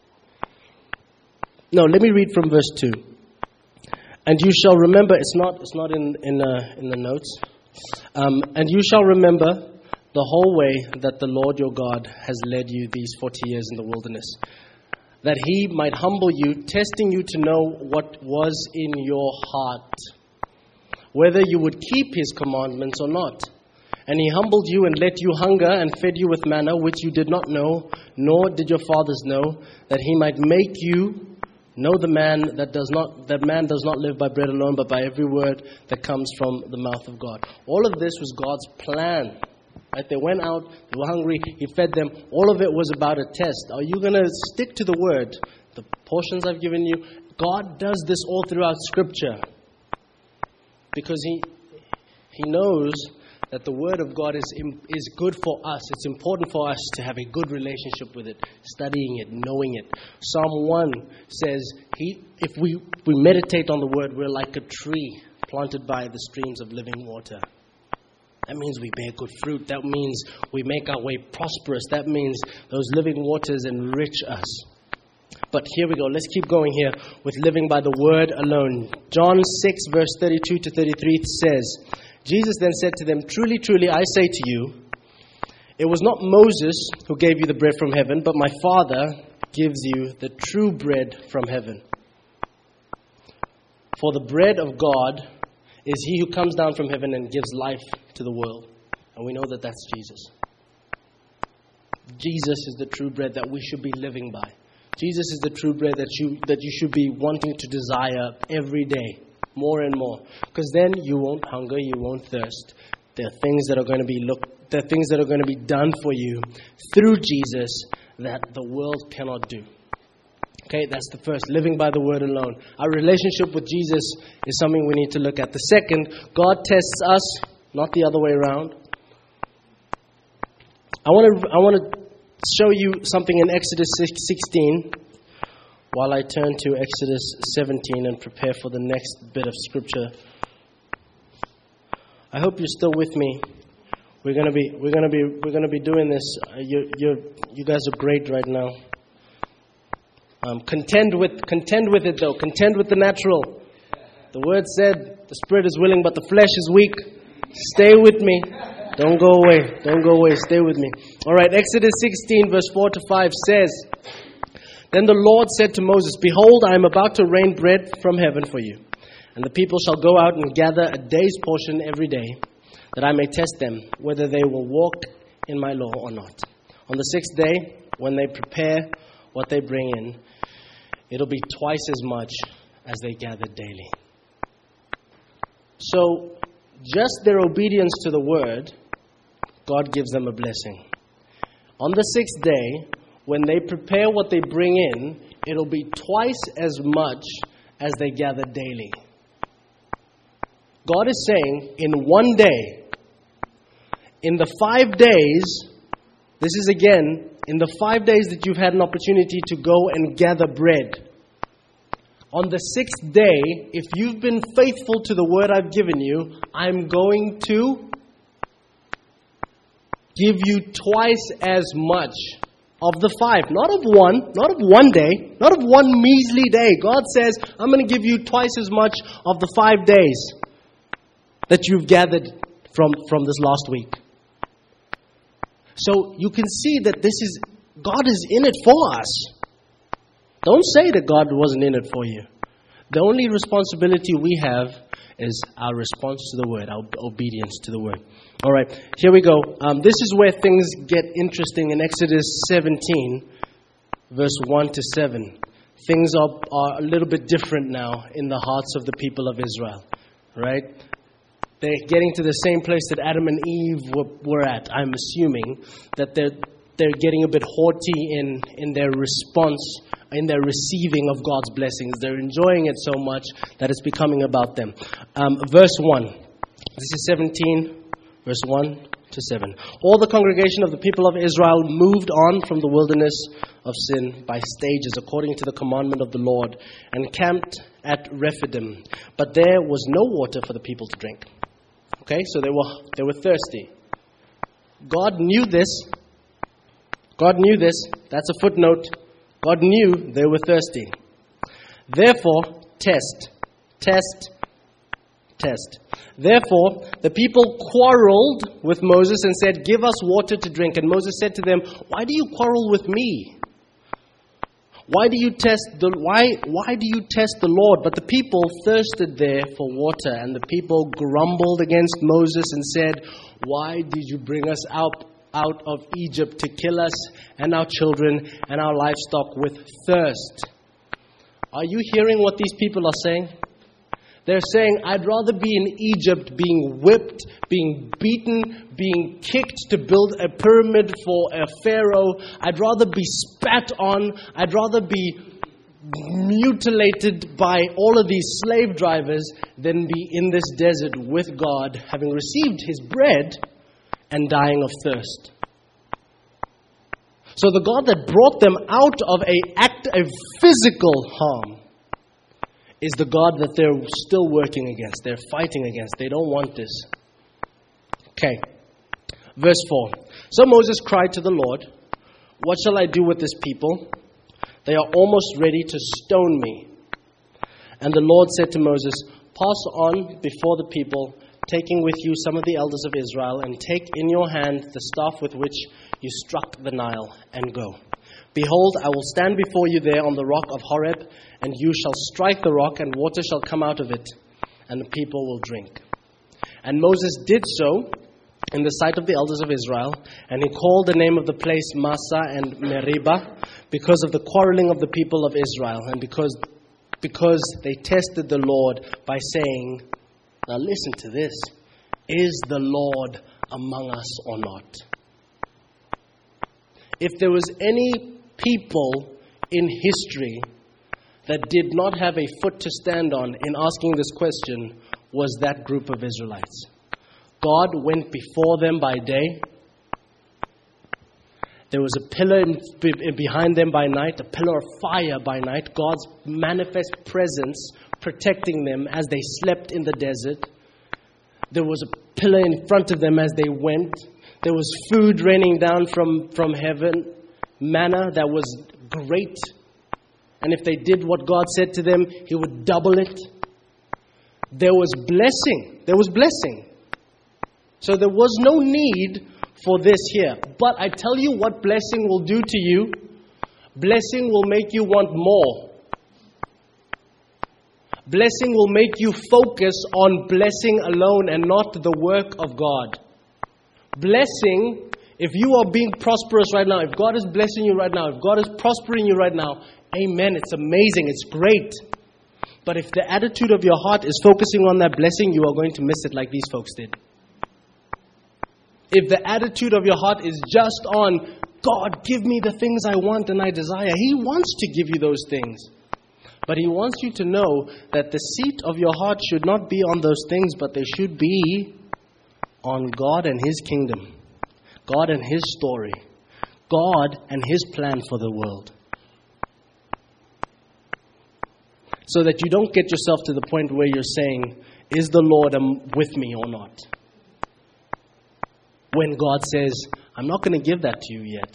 No, let me read from verse two. And you shall remember, it's not it's not in in, uh, in the notes. Um, and you shall remember the whole way that the Lord your God has led you these forty years in the wilderness. that he might humble you, testing you to know what was in your heart, whether you would keep his commandments or not. And he humbled you and let you hunger and fed you with manna, which you did not know, nor did your fathers know, that he might make you know the man that does not that man does not live by bread alone, but by every word that comes from the mouth of God. All of this was God's plan. Right? They went out, they were hungry, he fed them. All of it was about a test. Are you going to stick to the word? The portions I've given you. God does this all throughout Scripture. Because he he knows that the word of God is is good for us. It's important for us to have a good relationship with it, studying it, knowing it. Psalm one says, "He if we, we meditate on the word, we're like a tree planted by the streams of living water." That means we bear good fruit. That means we make our way prosperous. That means those living waters enrich us. But here we go. Let's keep going here with living by the word alone. John six, verse thirty-two to thirty-three says, Jesus then said to them, "Truly, truly, I say to you, it was not Moses who gave you the bread from heaven, but my Father gives you the true bread from heaven. For the bread of God is he who comes down from heaven and gives life to the world." And we know that that's Jesus. Jesus is the true bread that we should be living by. Jesus is the true bread that you that you should be wanting to desire every day, more and more. Because then you won't hunger, you won't thirst. There are things that are going to be look there are things that are going to be done for you through Jesus that the world cannot do. Okay, that's the first, living by the word alone. Our relationship with Jesus is something we need to look at. The second, God tests us, not the other way around. I want to I want to show you something in Exodus sixteen while I turn to Exodus seventeen and prepare for the next bit of scripture. I hope you're still with me. We're gonna be we're gonna be we're gonna be doing this. You you you guys are great right now. Um, contend with contend with it though. Contend with the natural. The word said the spirit is willing, but the flesh is weak. Stay with me. Don't go away. Don't go away. Stay with me. All right. Exodus sixteen, verse four to five says, "Then the Lord said to Moses, Behold, I am about to rain bread from heaven for you, and the people shall go out and gather a day's portion every day, that I may test them, whether they will walk in my law or not. On the sixth day, when they prepare what they bring in, it'll be twice as much as they gather daily." So, just their obedience to the word, God gives them a blessing. On the sixth day, when they prepare what they bring in, it'll be twice as much as they gather daily. God is saying, in one day, in the five days, this is again, in the five days that you've had an opportunity to go and gather bread, on the sixth day, if you've been faithful to the word I've given you, I'm going to give you twice as much of the five. Not of one, not of one day, not of one measly day. God says, I'm going to give you twice as much of the five days that you've gathered from, from this last week. So you can see that this is, God is in it for us. Don't say that God wasn't in it for you. The only responsibility we have is our response to the word, our obedience to the word. All right, here we go. Um, this is where things get interesting in Exodus seventeen, verse one to seven. Things are, are a little bit different now in the hearts of the people of Israel, right? They're getting to the same place that Adam and Eve were, were at. I'm assuming that they're they're getting a bit haughty in, in their response, in their receiving of God's blessings. They're enjoying it so much that it's becoming about them. Um, verse one. This is seventeen, verse one to seven. All the congregation of the people of Israel moved on from the wilderness of sin by stages, according to the commandment of the Lord, and camped at Rephidim. But there was no water for the people to drink. Okay, so they were they were thirsty. God knew this. God knew this. That's a footnote. God knew they were thirsty. Therefore, test, test, test. Therefore, the people quarreled with Moses and said, "Give us water to drink." And Moses said to them, "Why do you quarrel with me? Why do you test the why why do you test the Lord? But the people thirsted there for water, and the people grumbled against Moses and said, "Why did you bring us out out of Egypt to kill us and our children and our livestock with thirst?" Are you hearing what these people are saying? They're saying, "I'd rather be in Egypt being whipped, being beaten, being kicked to build a pyramid for a pharaoh. I'd rather be spat on. I'd rather be mutilated by all of these slave drivers than be in this desert with God, having received His bread and dying of thirst." So the God that brought them out of a act of physical harm is the God that they're still working against. They're fighting against. They don't want this. Okay. Verse four. So Moses cried to the Lord, "What shall I do with this people? They are almost ready to stone me." And the Lord said to Moses, "Pass on before the people, taking with you some of the elders of Israel, and take in your hand the staff with which you struck the Nile, and go. Behold, I will stand before you there on the rock of Horeb, and you shall strike the rock, and water shall come out of it, and the people will drink." And Moses did so in the sight of the elders of Israel, and he called the name of the place Massah and Meribah, because of the quarreling of the people of Israel, and because, because they tested the Lord by saying, now listen to this, "Is the Lord among us or not?" If there was any people in history that did not have a foot to stand on in asking this question, was that group of Israelites. God went before them by day. There was a pillar in, behind them by night, a pillar of fire by night, God's manifest presence protecting them as they slept in the desert. There was a pillar in front of them as they went. There was food raining down from, from heaven, manna that was great. And if they did what God said to them, He would double it. There was blessing. There was blessing. So there was no need for this here. But I tell you what blessing will do to you. Blessing will make you want more. Blessing will make you focus on blessing alone and not the work of God. Blessing, if you are being prosperous right now, if God is blessing you right now, if God is prospering you right now, amen, it's amazing, it's great. But if the attitude of your heart is focusing on that blessing, you are going to miss it like these folks did. If the attitude of your heart is just on, God, give me the things I want and I desire, He wants to give you those things. But He wants you to know that the seat of your heart should not be on those things, but they should be on God and His kingdom. God and His story. God and His plan for the world. So that you don't get yourself to the point where you're saying, is the Lord with me or not? When God says, I'm not going to give that to you yet.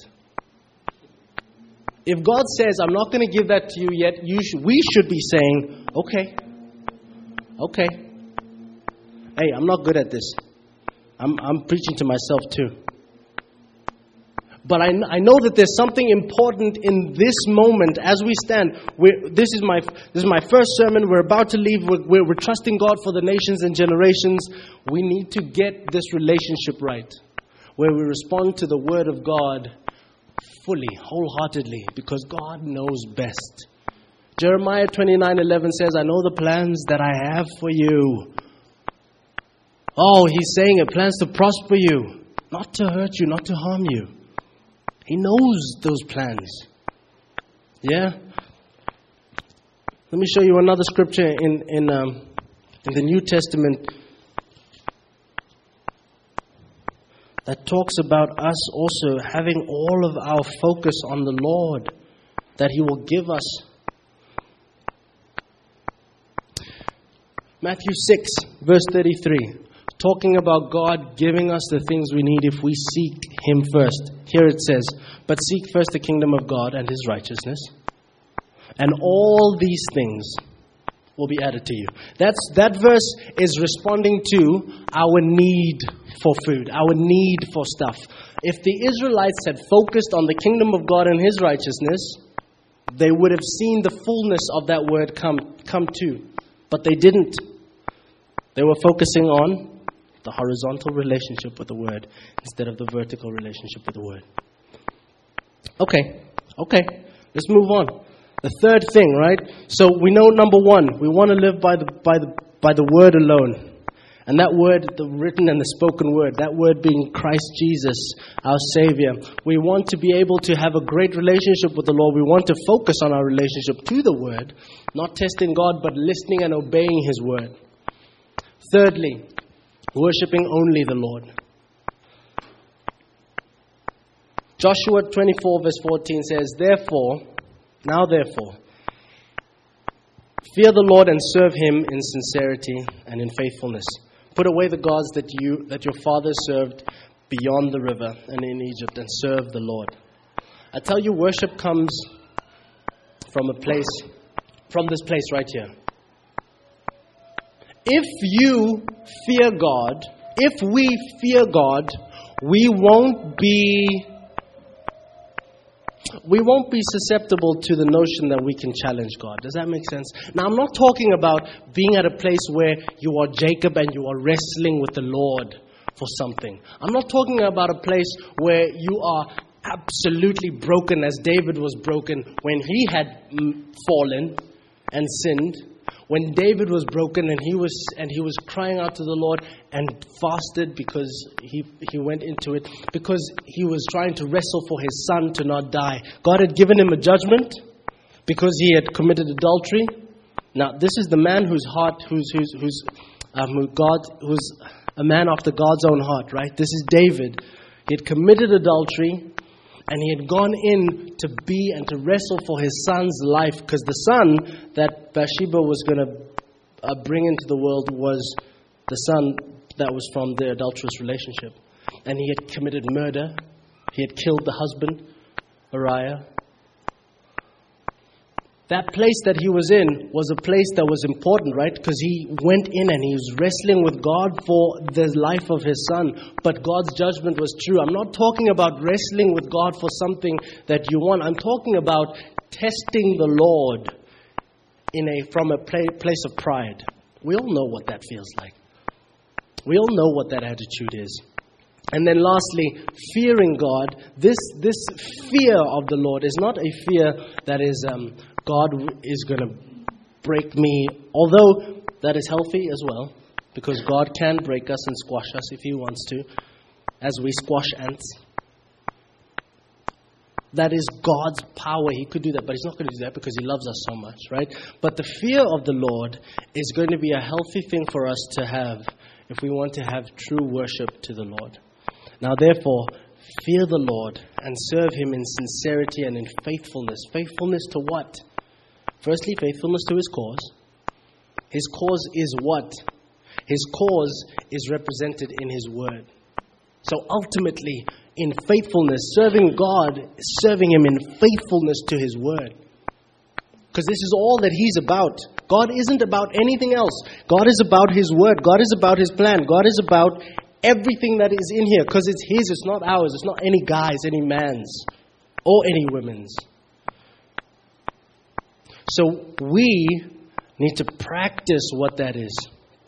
If God says, I'm not going to give that to you yet, you sh- we should be saying, okay, okay. Hey, I'm not good at this. I'm, I'm preaching to myself too. But I, I know that there's something important in this moment as we stand. We're, this is my this is my first sermon. We're about to leave. We're, we're, we're trusting God for the nations and generations. We need to get this relationship right, where we respond to the Word of God fully, wholeheartedly, because God knows best. Jeremiah twenty-nine eleven says, I know the plans that I have for you. Oh, He's saying it, plans to prosper you, not to hurt you, not to harm you. He knows those plans. Yeah? Let me show you another scripture in, in, um, in the New Testament that talks about us also having all of our focus on the Lord that He will give us. Matthew six, verse thirty-three. Talking about God giving us the things we need if we seek Him first. Here it says, but seek first the kingdom of God and His righteousness, and all these things will be added to you. That's, that verse is responding to our need for food, our need for stuff. If the Israelites had focused on the kingdom of God and His righteousness, they would have seen the fullness of that word come, come to. But they didn't. They were focusing on the horizontal relationship with the word instead of the vertical relationship with the word. Okay, okay, let's move on. The third thing, right? So we know number one, we want to live by the by the by the word alone. And that word, the written and the spoken word, that word being Christ Jesus, our Savior. We want to be able to have a great relationship with the Lord. We want to focus on our relationship to the word, not testing God, but listening and obeying His word. Thirdly, worshiping only the Lord. Joshua twenty-four verse fourteen says, Therefore, now therefore, fear the Lord and serve Him in sincerity and in faithfulness. Put away the gods that you that your fathers served beyond the river and in Egypt, and serve the Lord. I tell you, worship comes from a place, from this place right here. If you fear God, if we fear God, we won't be we won't be susceptible to the notion that we can challenge God. Does that make sense? Now, I'm not talking about being at a place where you are Jacob and you are wrestling with the Lord for something. I'm not talking about a place where you are absolutely broken as David was broken when he had fallen and sinned. When David was broken and he was and he was crying out to the Lord and fasted because he he went into it because he was trying to wrestle for his son to not die. God had given him a judgment because he had committed adultery. Now this is the man whose heart who's who's who's um, who God who's a man after God's own heart, right? This is David. He had committed adultery. And he had gone in to be and to wrestle for his son's life, because the son that Bathsheba was going to uh, bring into the world was the son that was from the adulterous relationship. And he had committed murder. He had killed the husband, Uriah. That place that he was in was a place that was important, right? Because he went in and he was wrestling with God for the life of his son. But God's judgment was true. I'm not talking about wrestling with God for something that you want. I'm talking about testing the Lord in a from a place of pride. We all know what that feels like. We all know what that attitude is. And then lastly, fearing God. This this fear of the Lord is not a fear that is um, God is going to break me, although that is healthy as well, because God can break us and squash us if He wants to, as we squash ants. That is God's power. He could do that, but He's not going to do that because He loves us so much, right? But the fear of the Lord is going to be a healthy thing for us to have if we want to have true worship to the Lord. Now, therefore, fear the Lord and serve Him in sincerity and in faithfulness. Faithfulness to what? Firstly, faithfulness to His cause. His cause is what? His cause is represented in His word. So ultimately, in faithfulness, serving God, serving Him in faithfulness to His word. Because this is all that He's about. God isn't about anything else. God is about His word. God is about His plan. God is about everything that is in here, because it's His, it's not ours, it's not any guy's, any man's, or any women's. So we need to practice what that is.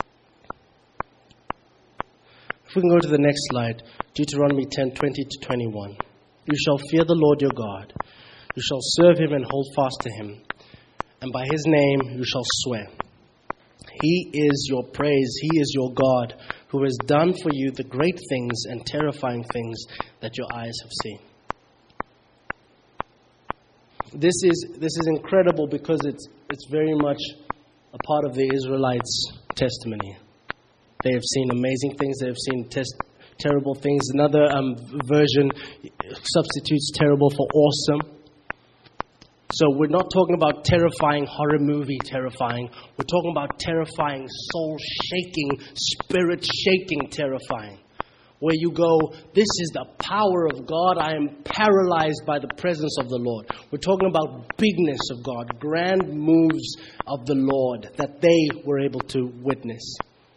If we can go to the next slide, Deuteronomy ten, twenty to twenty-one. You shall fear the Lord your God. You shall serve Him and hold fast to Him. And by His name you shall swear. He is your praise. He is your God, who has done for you the great things and terrifying things that your eyes have seen. This is this is incredible because it's it's very much a part of the Israelites' testimony. They have seen amazing things. They have seen test, terrible things. Another um, version substitutes terrible for awesome. So we're not talking about terrifying horror movie terrifying. We're talking about terrifying, soul-shaking, spirit-shaking terrifying. Where you go, this is the power of God. I am paralyzed by the presence of the Lord. We're talking about bigness of God, grand moves of the Lord that they were able to witness.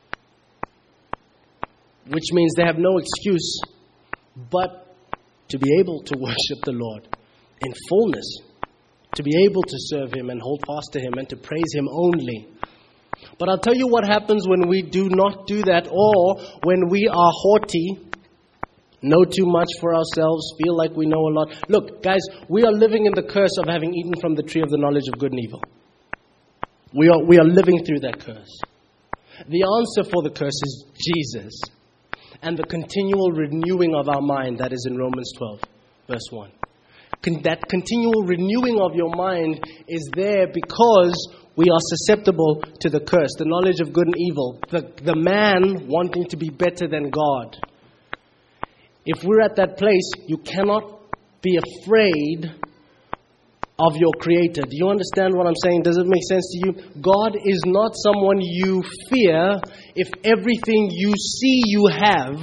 Which means they have no excuse but to be able to worship the Lord in fullness. to be able to serve Him and hold fast to Him and to praise Him only. But I'll tell you what happens when we do not do that, or when we are haughty, know too much for ourselves, feel like we know a lot. Look, guys, we are living in the curse of having eaten from the tree of the knowledge of good and evil. We are, we are living through that curse. The answer for the curse is Jesus and the continual renewing of our mind, that is in Romans twelve, verse one. Con- that continual renewing of your mind is there because we are susceptible to the curse, the knowledge of good and evil, the, the man wanting to be better than God. If we're at that place, you cannot be afraid of your Creator. Do you understand what I'm saying? Does it make sense to you? God is not someone you fear if everything you see you have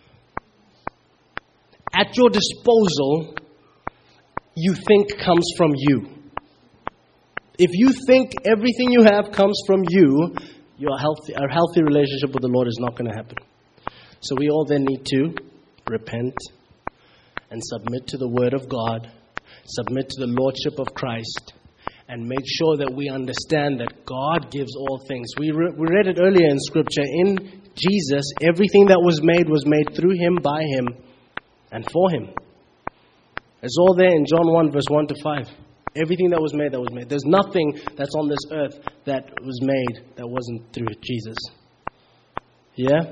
at your disposal you think comes from you. If you think everything you have comes from you, your healthy, a healthy relationship with the Lord is not going to happen. So we all then need to repent and submit to the Word of God, submit to the Lordship of Christ, and make sure that we understand that God gives all things. We, re- we read it earlier in Scripture. In Jesus, everything that was made was made through Him, by Him, and for Him. It's all there in John one, verse one to five. Everything that was made, that was made. There's nothing that's on this earth that was made that wasn't through Jesus. Yeah?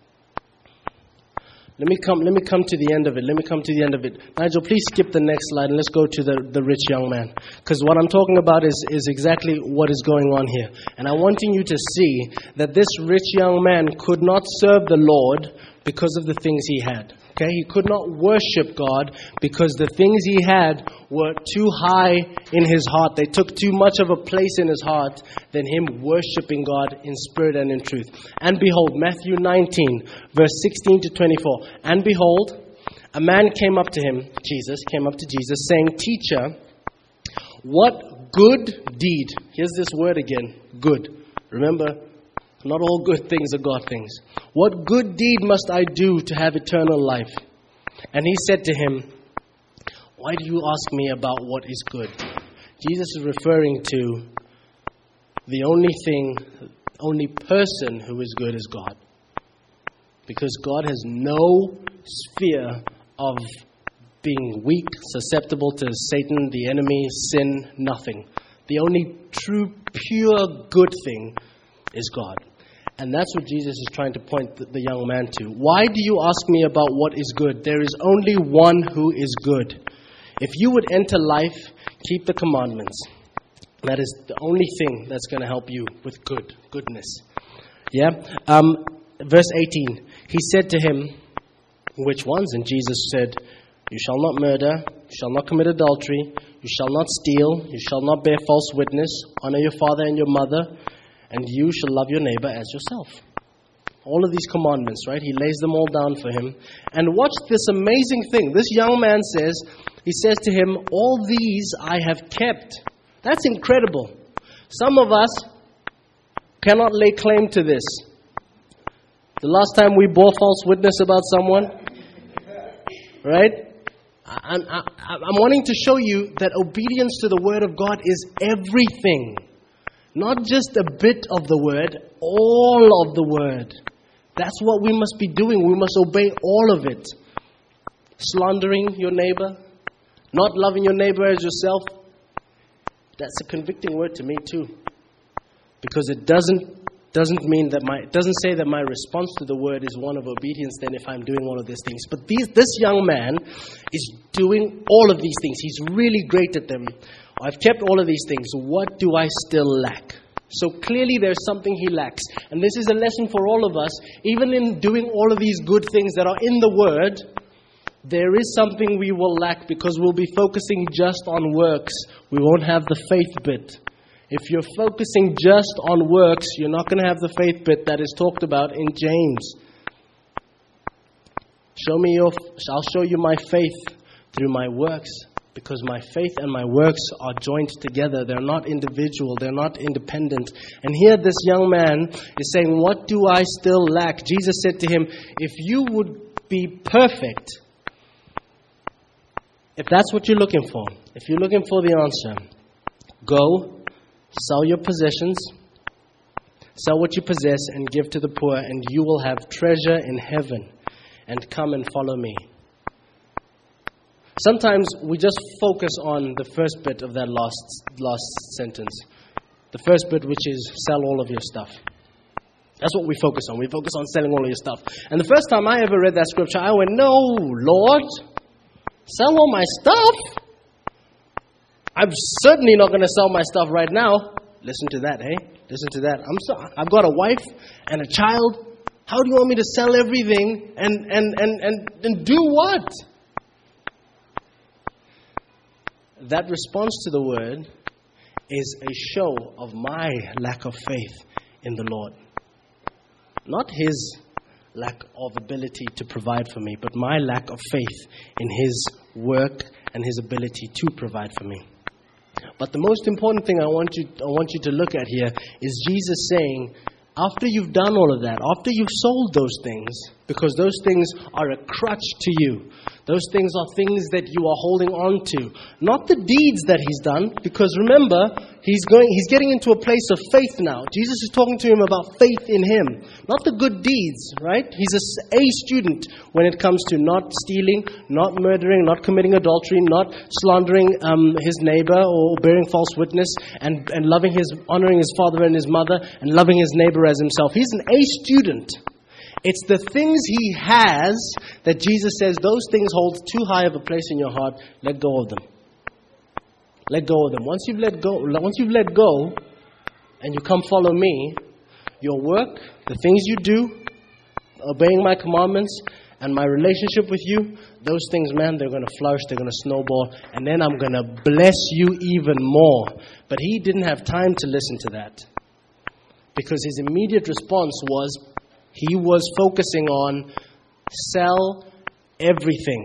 Let me come, let me come to the end of it. Let me come to the end of it. Nigel, please skip the next slide and let's go to the, the rich young man. Because what I'm talking about is, is exactly what is going on here. And I'm wanting you to see that this rich young man could not serve the Lord because of the things he had. Okay, he could not worship God because the things he had were too high in his heart. They took too much of a place in his heart than him worshiping God in spirit and in truth. And behold, Matthew nineteen, verse sixteen to twenty-four. And behold, a man came up to him, Jesus came up to Jesus, saying, Teacher, what good deed, here's this word again, good. Remember, not all good things are God things. What good deed must I do to have eternal life? And he said to him, why do you ask me about what is good? Jesus is referring to the only thing, only person who is good is God. Because God has no sphere of being weak, susceptible to Satan, the enemy, sin, nothing. The only true, pure good thing is God. And that's what Jesus is trying to point the, the young man to. Why do you ask me about what is good? There is only one who is good. If you would enter life, keep the commandments. That is the only thing that's going to help you with good, goodness. Yeah? Um, verse eighteen. He said to him, which ones? And Jesus said, you shall not murder, you shall not commit adultery, you shall not steal, you shall not bear false witness, honor your father and your mother, and you shall love your neighbor as yourself. All of these commandments, right? He lays them all down for him. And watch this amazing thing. This young man says, he says to him, all these I have kept. That's incredible. Some of us cannot lay claim to this. The last time we bore false witness about someone, right? I'm, I'm, I'm wanting to show you that obedience to the Word of God is everything. Not just a bit of the Word, all of the Word. That's what we must be doing. We must obey all of it. Slandering your neighbor, not loving your neighbor as yourself. That's a convicting word to me too. Because it doesn't doesn't mean that my it doesn't say that my response to the Word is one of obedience then if I'm doing all of these things. But these, this young man is doing all of these things. He's really great at them. I've kept all of these things. What do I still lack? So clearly there's something he lacks. And this is a lesson for all of us. Even in doing all of these good things that are in the Word, there is something we will lack because we'll be focusing just on works. We won't have the faith bit. If you're focusing just on works, you're not going to have the faith bit that is talked about in James. Show me your, I'll show you my faith through my works. Because my faith and my works are joined together. They're not individual. They're not independent. And here this young man is saying, what do I still lack? Jesus said to him, if you would be perfect, if that's what you're looking for, if you're looking for the answer, Go, sell your possessions, sell what you possess and give to the poor, and you will have treasure in heaven. And come and follow me. Sometimes we just focus on the first bit of that last last sentence. The first bit, which is sell all of your stuff. That's what we focus on. We focus on selling all of your stuff. And the first time I ever read that scripture, I went, no, Lord, sell all my stuff? I'm certainly not going to sell my stuff right now. Listen to that, hey? Listen to that. I'm so, I've got a wife and a child. How do you want me to sell everything and, and, and, and, and do what? That response to the word is a show of my lack of faith in the Lord. Not His lack of ability to provide for me, but my lack of faith in His work and His ability to provide for me. But the most important thing I want you I want you to look at here is Jesus saying, after you've done all of that, after you've sold those things, because those things are a crutch to you, those things are things that you are holding on to, not the deeds that He's done, because remember, he's going, he's getting into a place of faith now. Jesus is talking to him about faith in Him, not the good deeds, right? He's a, a student when it comes to not stealing, not murdering, not committing adultery, not slandering um, his neighbor or bearing false witness, and, and loving his, honoring his father and his mother, and loving his neighbor as himself. He's an A student. It's the things he has that Jesus says, those things hold too high of a place in your heart. Let go of them. Let go of them. Once you've let go, once you've let go, and you come follow me, your work, the things you do, obeying my commandments, and my relationship with you, those things, man, they're going to flourish, they're going to snowball, and then I'm going to bless you even more. But he didn't have time to listen to that, because his immediate response was, he was focusing on sell everything.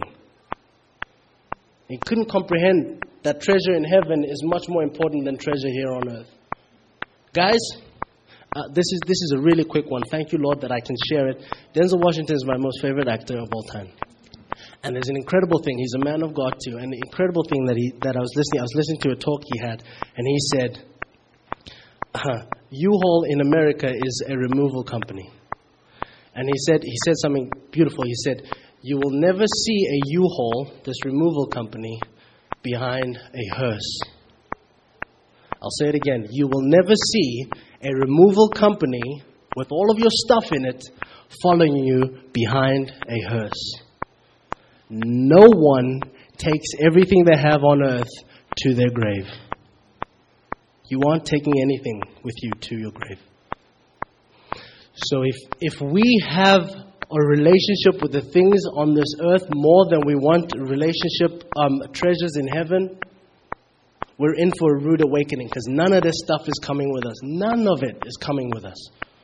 He couldn't comprehend that treasure in heaven is much more important than treasure here on earth. Guys, uh, this is this is a really quick one. Thank you, Lord, that I can share it. Denzel Washington is my most favorite actor of all time. And there's an incredible thing. He's a man of God too. And the incredible thing that he that I was listening, I was listening to a talk he had, and he said, uh, U-Haul in America is a removal company. And he said he said something beautiful. He said, you will never see a U-Haul, this removal company, behind a hearse. I'll say it again. You will never see a removal company with all of your stuff in it following you behind a hearse. No one takes everything they have on earth to their grave. You aren't taking anything with you to your grave. So if if we have a relationship with the things on this earth more than we want relationship um, treasures in heaven, we're in for a rude awakening, because none of this stuff is coming with us. None of it is coming with us.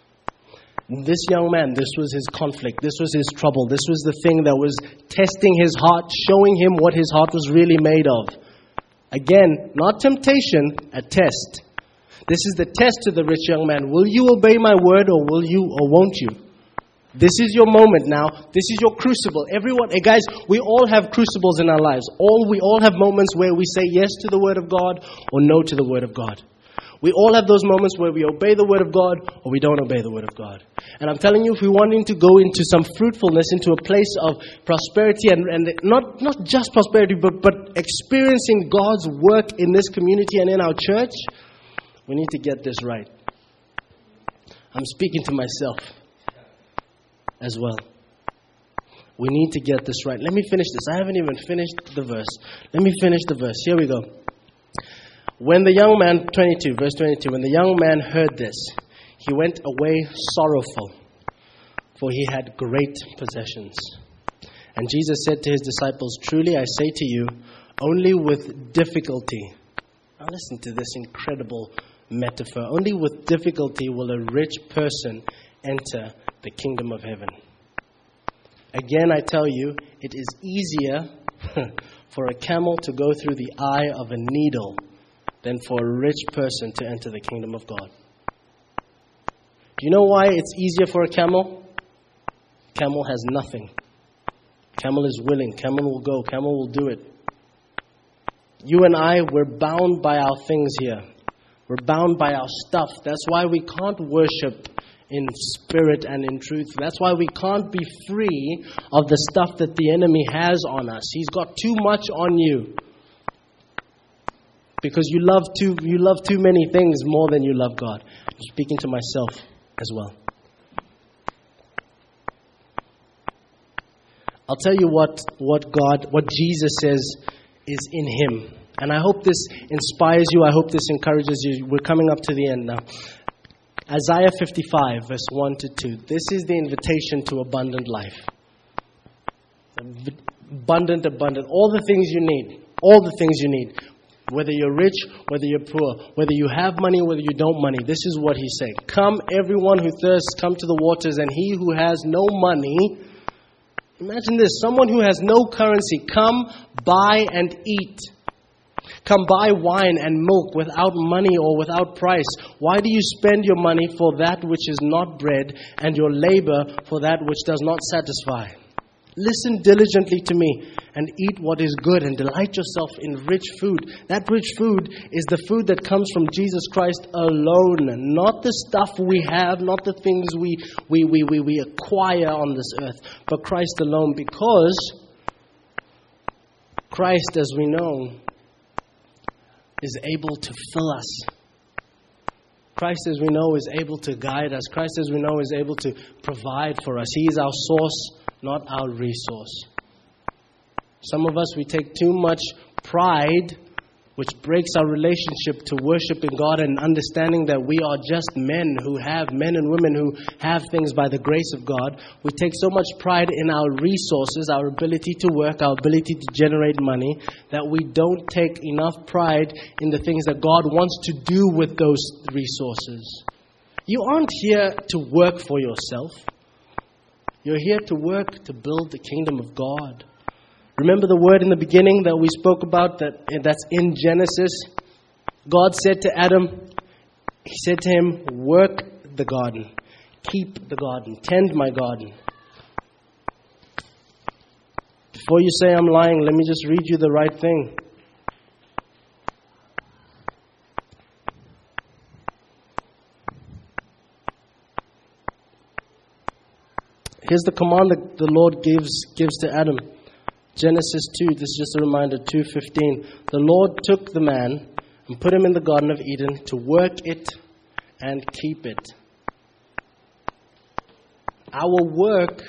This young man, this was his conflict. This was his trouble. This was the thing that was testing his heart, showing him what his heart was really made of. Again, not temptation, a test. This is the test to the rich young man. Will you obey my word, or will you, or won't you? This is your moment now. This is your crucible. Everyone, hey guys, we all have crucibles in our lives. All we all have moments where we say yes to the word of God or no to the word of God. We all have those moments where we obey the word of God or we don't obey the word of God. And I'm telling you, if we're wanting to go into some fruitfulness, into a place of prosperity, and, and not, not just prosperity, but, but experiencing God's work in this community and in our church, we need to get this right. I'm speaking to myself as well. We need to get this right. Let me finish this. I haven't even finished the verse. Let me finish the verse. Here we go. When the young man, twenty-two, verse twenty-two, when the young man heard this, he went away sorrowful, for he had great possessions. And Jesus said to his disciples, truly I say to you, only with difficulty, now listen to this incredible metaphor, only with difficulty will a rich person enter the kingdom of heaven. Again, I tell you, it is easier for a camel to go through the eye of a needle than for a rich person to enter the kingdom of God. Do you know why it's easier for a camel? Camel has nothing. Camel is willing. Camel will go. Camel will do it. You and I, we're bound by our things here. We're bound by our stuff. That's why we can't worship in spirit and in truth. That's why we can't be free of the stuff that the enemy has on us. He's got too much on you. Because you love too you love too many things more than you love God. I'm speaking to myself as well. I'll tell you what, what God, what Jesus says is in Him. And I hope this inspires you. I hope this encourages you. We're coming up to the end now. Isaiah fifty-five, verse one to two. This is the invitation to abundant life. Abundant, abundant. All the things you need. All the things you need. Whether you're rich, whether you're poor, whether you have money, whether you don't money. This is what He's saying. Come, everyone who thirsts, come to the waters, and he who has no money. Imagine this. Someone who has no currency. Come, buy and eat. Come buy wine and milk without money or without price. Why do you spend your money for that which is not bread, and your labor for that which does not satisfy? Listen diligently to me and eat what is good, and delight yourself in rich food. That rich food is the food that comes from Jesus Christ alone, not the stuff we have, not the things we, we, we, we, we acquire on this earth, but Christ alone. Because Christ, as we know, is able to fill us. Christ, as we know, is able to guide us. Christ, as we know, is able to provide for us. He is our source, not our resource. Some of us, we take too much pride, which breaks our relationship to worshiping God and understanding that we are just men who have, men and women who have things by the grace of God. We take so much pride in our resources, our ability to work, our ability to generate money, that we don't take enough pride in the things that God wants to do with those resources. You aren't here to work for yourself. You're here to work to build the kingdom of God. Remember the word in the beginning that we spoke about, that that's in Genesis? God said to Adam, He said to him, work the garden, keep the garden, tend my garden. Before you say I'm lying, let me just read you the right thing. Here's the command that the Lord gives gives to Adam. Genesis two, this is just a reminder, two fifteen. The Lord took the man and put him in the Garden of Eden to work it and keep it. Our work,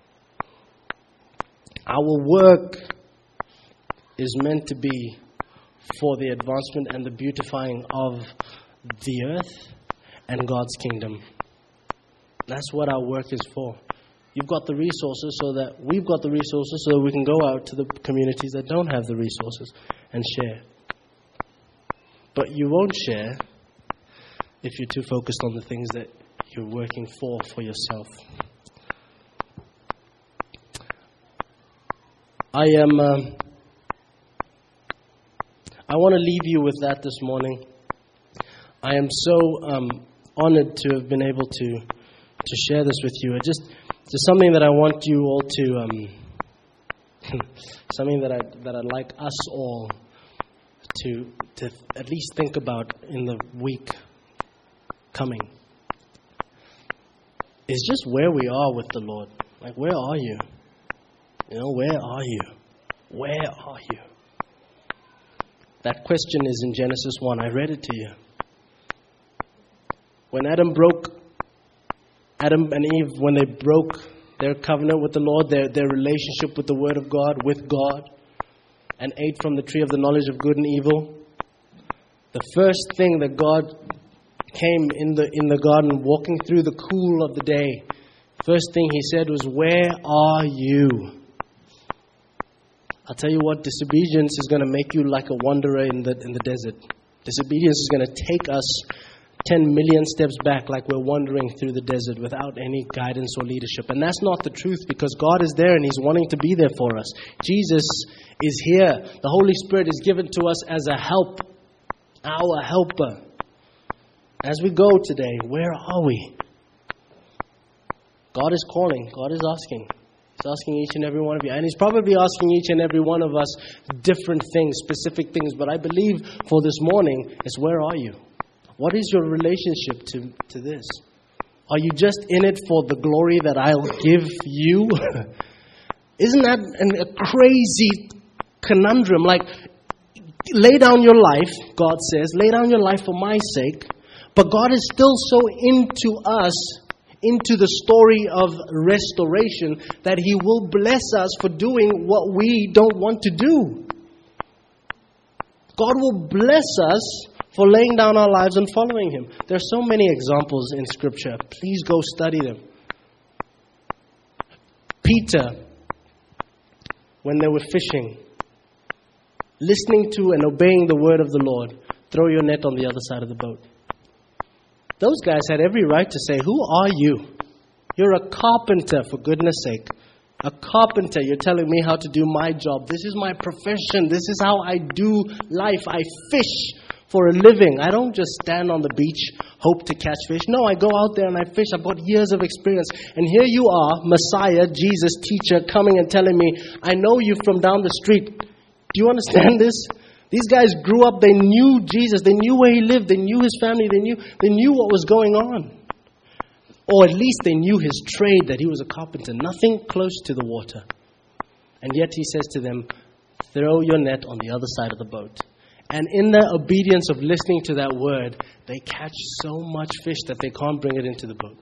our work is meant to be for the advancement and the beautifying of the earth and God's kingdom. That's what our work is for. You've got the resources so that we've got the resources so that we can go out to the communities that don't have the resources and share. But you won't share if you're too focused on the things that you're working for, for yourself. I am. Um, I want to leave you with that this morning. I am so um, honored to have been able to to share this with you. It just It's something that I want you all to, um, something that I that I'd like us all to to at least think about in the week coming. Is just where we are with the Lord. Like, where are you? You know, where are you? Where are you? That question is in Genesis one. I read it to you. When Adam broke Adam and Eve, when they broke their covenant with the Lord, their, their relationship with the Word of God, with God, and ate from the tree of the knowledge of good and evil, the first thing that God came in the in the garden, walking through the cool of the day, first thing He said was, where are you? I'll tell you what, disobedience is going to make you like a wanderer in the in the desert. Disobedience is going to take us ten million steps back, like we're wandering through the desert without any guidance or leadership. And that's not the truth, because God is there and He's wanting to be there for us. Jesus is here. The Holy Spirit is given to us as a help, our helper. As we go today, where are we? God is calling. God is asking. He's asking each and every one of you. And He's probably asking each and every one of us different things, specific things. But I believe for this morning is, where are you? What is your relationship to, to this? Are you just in it for the glory that I'll give you? Isn't that an, a crazy conundrum? Like, lay down your life, God says, lay down your life for my sake. But God is still so into us, into the story of restoration, that He will bless us for doing what we don't want to do. God will bless us for laying down our lives and following Him. There are so many examples in Scripture. Please go study them. Peter, when they were fishing, listening to and obeying the word of the Lord, throw your net on the other side of the boat. Those guys had every right to say, who are you? You're a carpenter, for goodness sake. A carpenter, you're telling me how to do my job. This is my profession. This is how I do life. I fish for a living. I don't just stand on the beach, hope to catch fish. No, I go out there and I fish. I've got years of experience. And here you are, Messiah, Jesus, teacher, coming and telling me, I know you from down the street. Do you understand this? These guys grew up, they knew Jesus, they knew where He lived, they knew His family, they knew, they knew what was going on. Or at least they knew His trade, that He was a carpenter. Nothing close to the water. And yet He says to them, throw your net on the other side of the boat. And in their obedience of listening to that word, they catch so much fish that they can't bring it into the boat.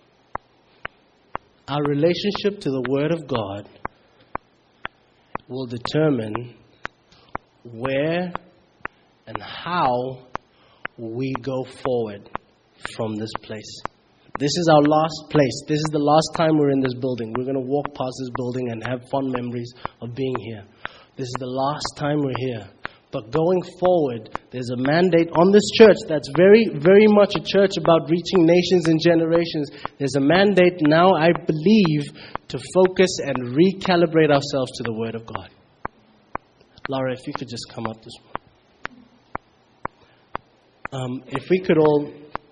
Our relationship to the Word of God will determine where and how we go forward from this place. This is our last place. This is the last time we're in this building. We're going to walk past this building and have fond memories of being here. This is the last time we're here. But going forward, there's a mandate on this church that's very, very much a church about reaching nations and generations. There's a mandate now, I believe, to focus and recalibrate ourselves to the Word of God. Laura, if you could just come up this morning. Um, if we could all...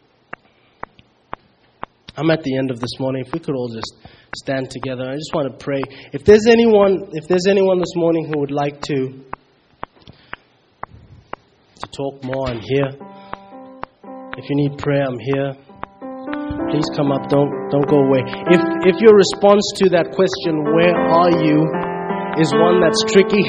I'm at the end of this morning. If we could all just stand together. I just want to pray. If there's anyone, if there's anyone this morning who would like to... to talk more, I'm here. If you need prayer, I'm here. Please come up. Don't don't go away. If if your response to that question, where are you, is one that's tricky,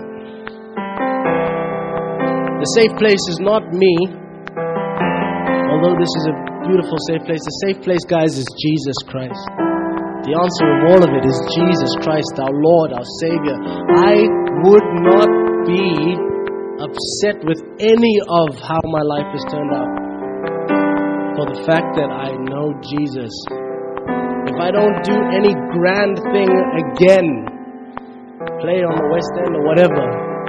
the safe place is not me. Although this is a beautiful safe place, the safe place, guys, is Jesus Christ. The answer of all of it is Jesus Christ, our Lord, our Savior. I would not be upset with any of how my life has turned out for the fact that I know Jesus. If I don't do any grand thing again, play on the West End or whatever,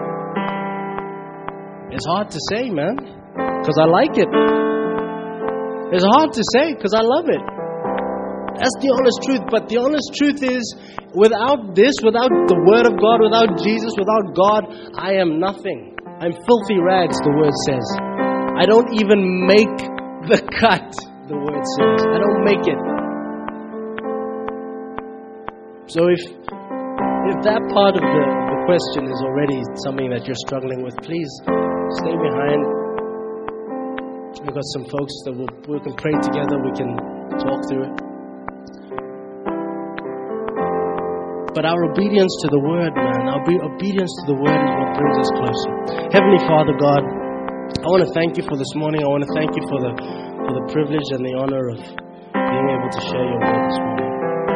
it's hard to say, man, because I like it. It's hard to say because I love it. That's the honest truth. But the honest truth is, without this, without the Word of God, without Jesus, without God, I am nothing. I'm filthy rags, the Word says. I don't even make the cut, the Word says. I don't make it. So if if that part of the, the question is already something that you're struggling with, please stay behind. We've got some folks that we'll, we can pray together. We can talk through it. But our obedience to the Word, man, our be- obedience to the Word is what brings us closer. Heavenly Father, God, I want to thank you for this morning. I want to thank you for the for the privilege and the honor of being able to share your Word this morning.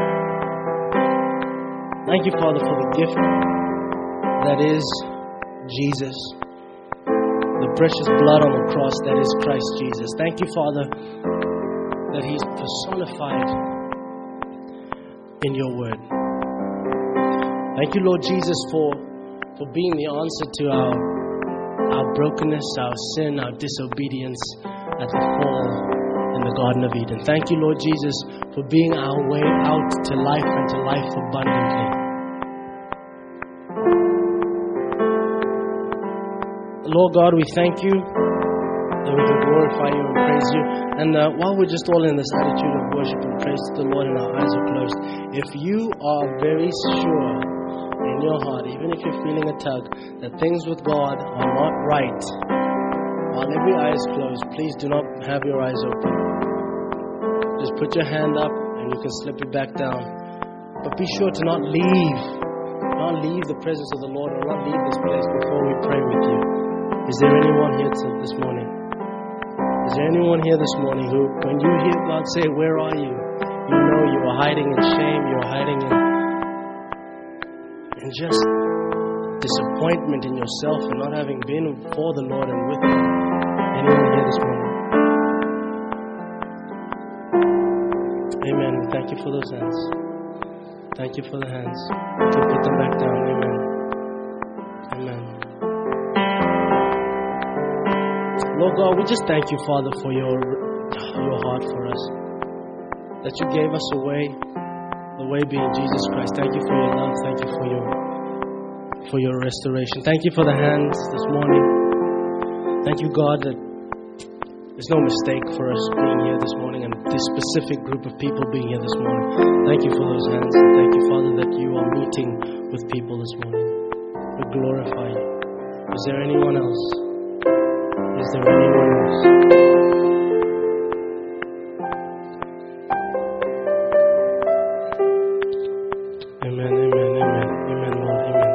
Thank you, Father, for the gift that is Jesus, the precious blood on the cross that is Christ Jesus. Thank you, Father, that He's personified in your Word. Thank you, Lord Jesus, for, for being the answer to our, our brokenness, our sin, our disobedience at the fall in the Garden of Eden. Thank you, Lord Jesus, for being our way out to life and to life abundantly. Lord God, we thank you that we can glorify you and praise you. And uh, while we're just all in this attitude of worship and praise to the Lord and our eyes are closed, if you are very sure in your heart, even if you're feeling a tug, that things with God are not right, while every eye is closed, please do not have your eyes open. Just put your hand up and you can slip it back down. But be sure to not leave, not leave the presence of the Lord, or not leave this place before we pray with you. Is there anyone here to, this morning? Is there anyone here this morning who, when you hear God say, "Where are you?" you know you are hiding in shame, you are hiding in, in just disappointment in yourself and not having been for the Lord and with Him? Anyone here this morning? Amen. Thank you for those hands. Thank you for the hands. You can put them back down. Amen. Amen. Lord God, we just thank you, Father, for your your heart for us. That you gave us a way, the way being Jesus Christ. Thank you for your love. Thank you for your for your restoration. Thank you for the hands this morning. Thank you, God, that there's no mistake for us being here this morning and this specific group of people being here this morning. Thank you for those hands. And thank you, Father, that you are meeting with people this morning. We glorify you. Is there anyone else? Is there anyone else? Amen, amen, amen, amen, Lord, amen.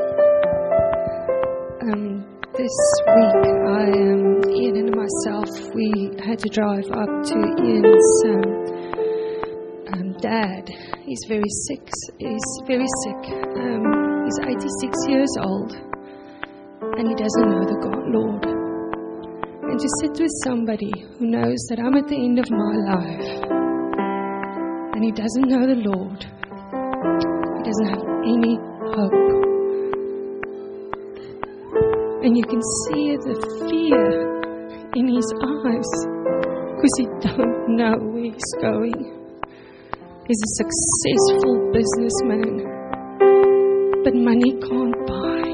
Um, this week, I um, Ian and myself, we had to drive up to Ian's um, um, dad. He's very sick. He's very sick. Um, he's eighty-six years old, and he doesn't know the God Lord. And to sit with somebody who knows that I'm at the end of my life, and he doesn't know the Lord, he doesn't have any hope. And you can see the fear in his eyes because he don't know where he's going. He's a successful businessman, but money can't buy.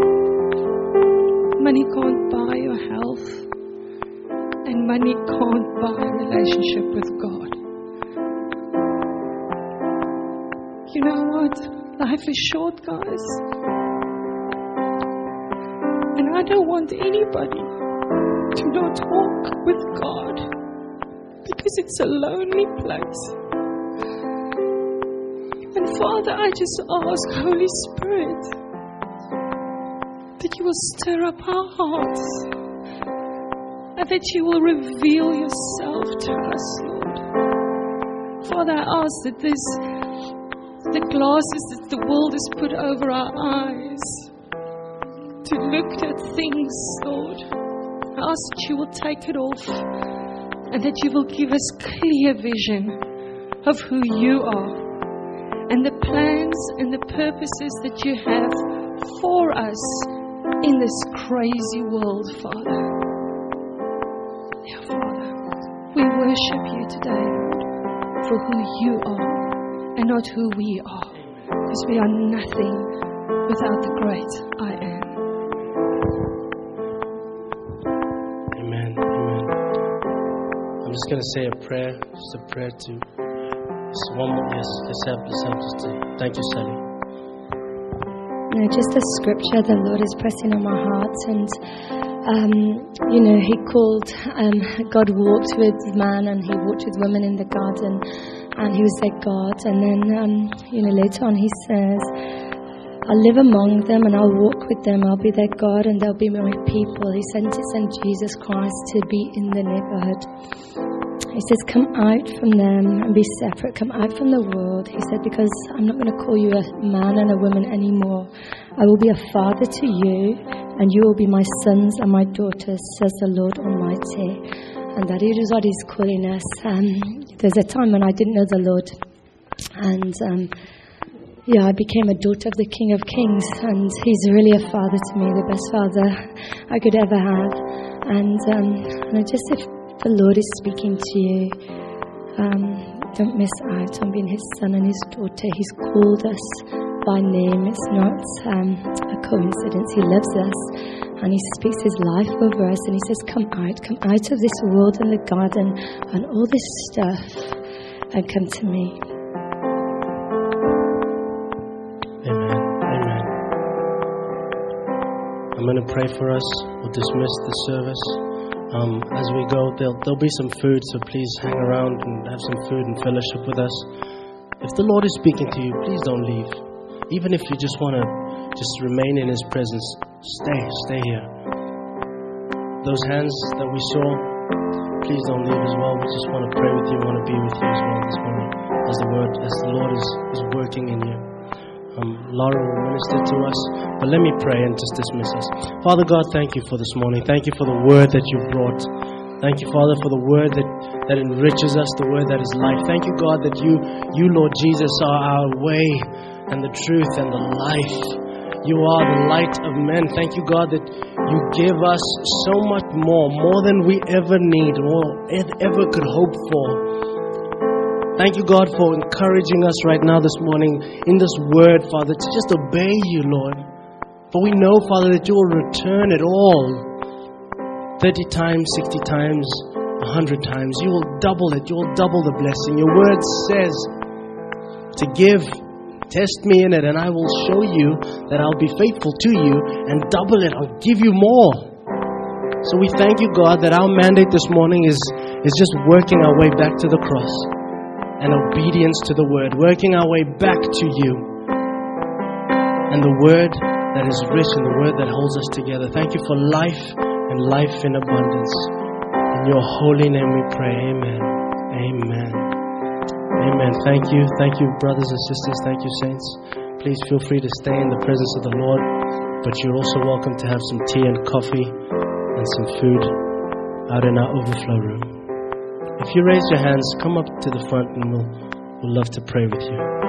Money can't buy your health, and money can't buy a relationship with God. You know what? Life is short, guys. And I don't want anybody to not walk with God, because it's a lonely place. And Father, I just ask, Holy Spirit, that you will stir up our hearts and that you will reveal yourself to us, Lord. Father, I ask that this, the glasses that the world has put over our eyes to look at things, Lord, I ask that you will take it off and that you will give us clear vision of who you are and the plans and the purposes that you have for us in this crazy world, Father. Yeah, Father, we worship you today, Lord, for who you are and not who we are, because we are nothing without the great I am. Amen, amen. I'm just going to say a prayer, just a prayer to just one more. Yes, let's have, let's have just a, thank you, Sally. No, just the scripture the Lord is pressing on my heart, and um, you know, He called. Um, God walked with man, and He walked with women in the garden, and He was their God. And then, um, you know, later on He says, "I'll live among them, and I'll walk with them. I'll be their God, and they'll be my people." He sent He sent Jesus Christ to be in the neighborhood. He says, "Come out from them and be separate. Come out from the world." He said, "Because I'm not going to call you a man and a woman anymore. I will be a father to you, and you will be my sons and my daughters, says the Lord Almighty." And that is what He's calling us. Um, there's a time when I didn't know the Lord, and um, yeah, I became a daughter of the King of Kings, and He's really a father to me, the best father I could ever have. And, um, and I just said, the Lord is speaking to you. Um, don't miss out on being His son and His daughter. He's called us by name. It's not um, a coincidence. He loves us, And He speaks His life over us, and He says, come out, come out of this world and the garden and all this stuff, and come to me. Amen. Amen. I'm going to pray for us. We'll dismiss the service. Um, as we go, there'll, there'll be some food, so please hang around and have some food and fellowship with us. If the Lord is speaking to you, please don't leave. Even if you just want to just remain in His presence, stay, stay here. Those hands that we saw, please don't leave as well. We just want to pray with you, want to be with you as well this morning, as the word, as the Lord is, is working in you. Um, Laura will minister to us, but let me pray and just dismiss us. Father God, thank you for this morning. Thank you for the word that you brought. Thank you, Father, for the word that, that enriches us, the word that is life. Thank you, God, that you, you, Lord Jesus, are our way and the truth and the life. You are the light of men. Thank you, God, that you give us so much more, more than we ever need, more ever could hope for. Thank you, God, for encouraging us right now this morning in this word, Father, to just obey you, Lord. For we know, Father, that you will return it all. thirty times, sixty times, one hundred times. You will double it. You will double the blessing. Your word says to give. Test me in it, and I will show you that I'll be faithful to you and double it. I'll give you more. So we thank you, God, that our mandate this morning is, is just working our way back to the cross and obedience to the word, working our way back to you and the word that is rich and the word that holds us together. Thank you for life and life in abundance. In your holy name we pray. Amen. Amen. Amen. Thank you. Thank you, brothers and sisters. Thank you, saints. Please feel free to stay in the presence of the Lord, but you're also welcome to have some tea and coffee and some food out in our overflow room. If you raise your hands, come up to the front and we'll, we'll love to pray with you.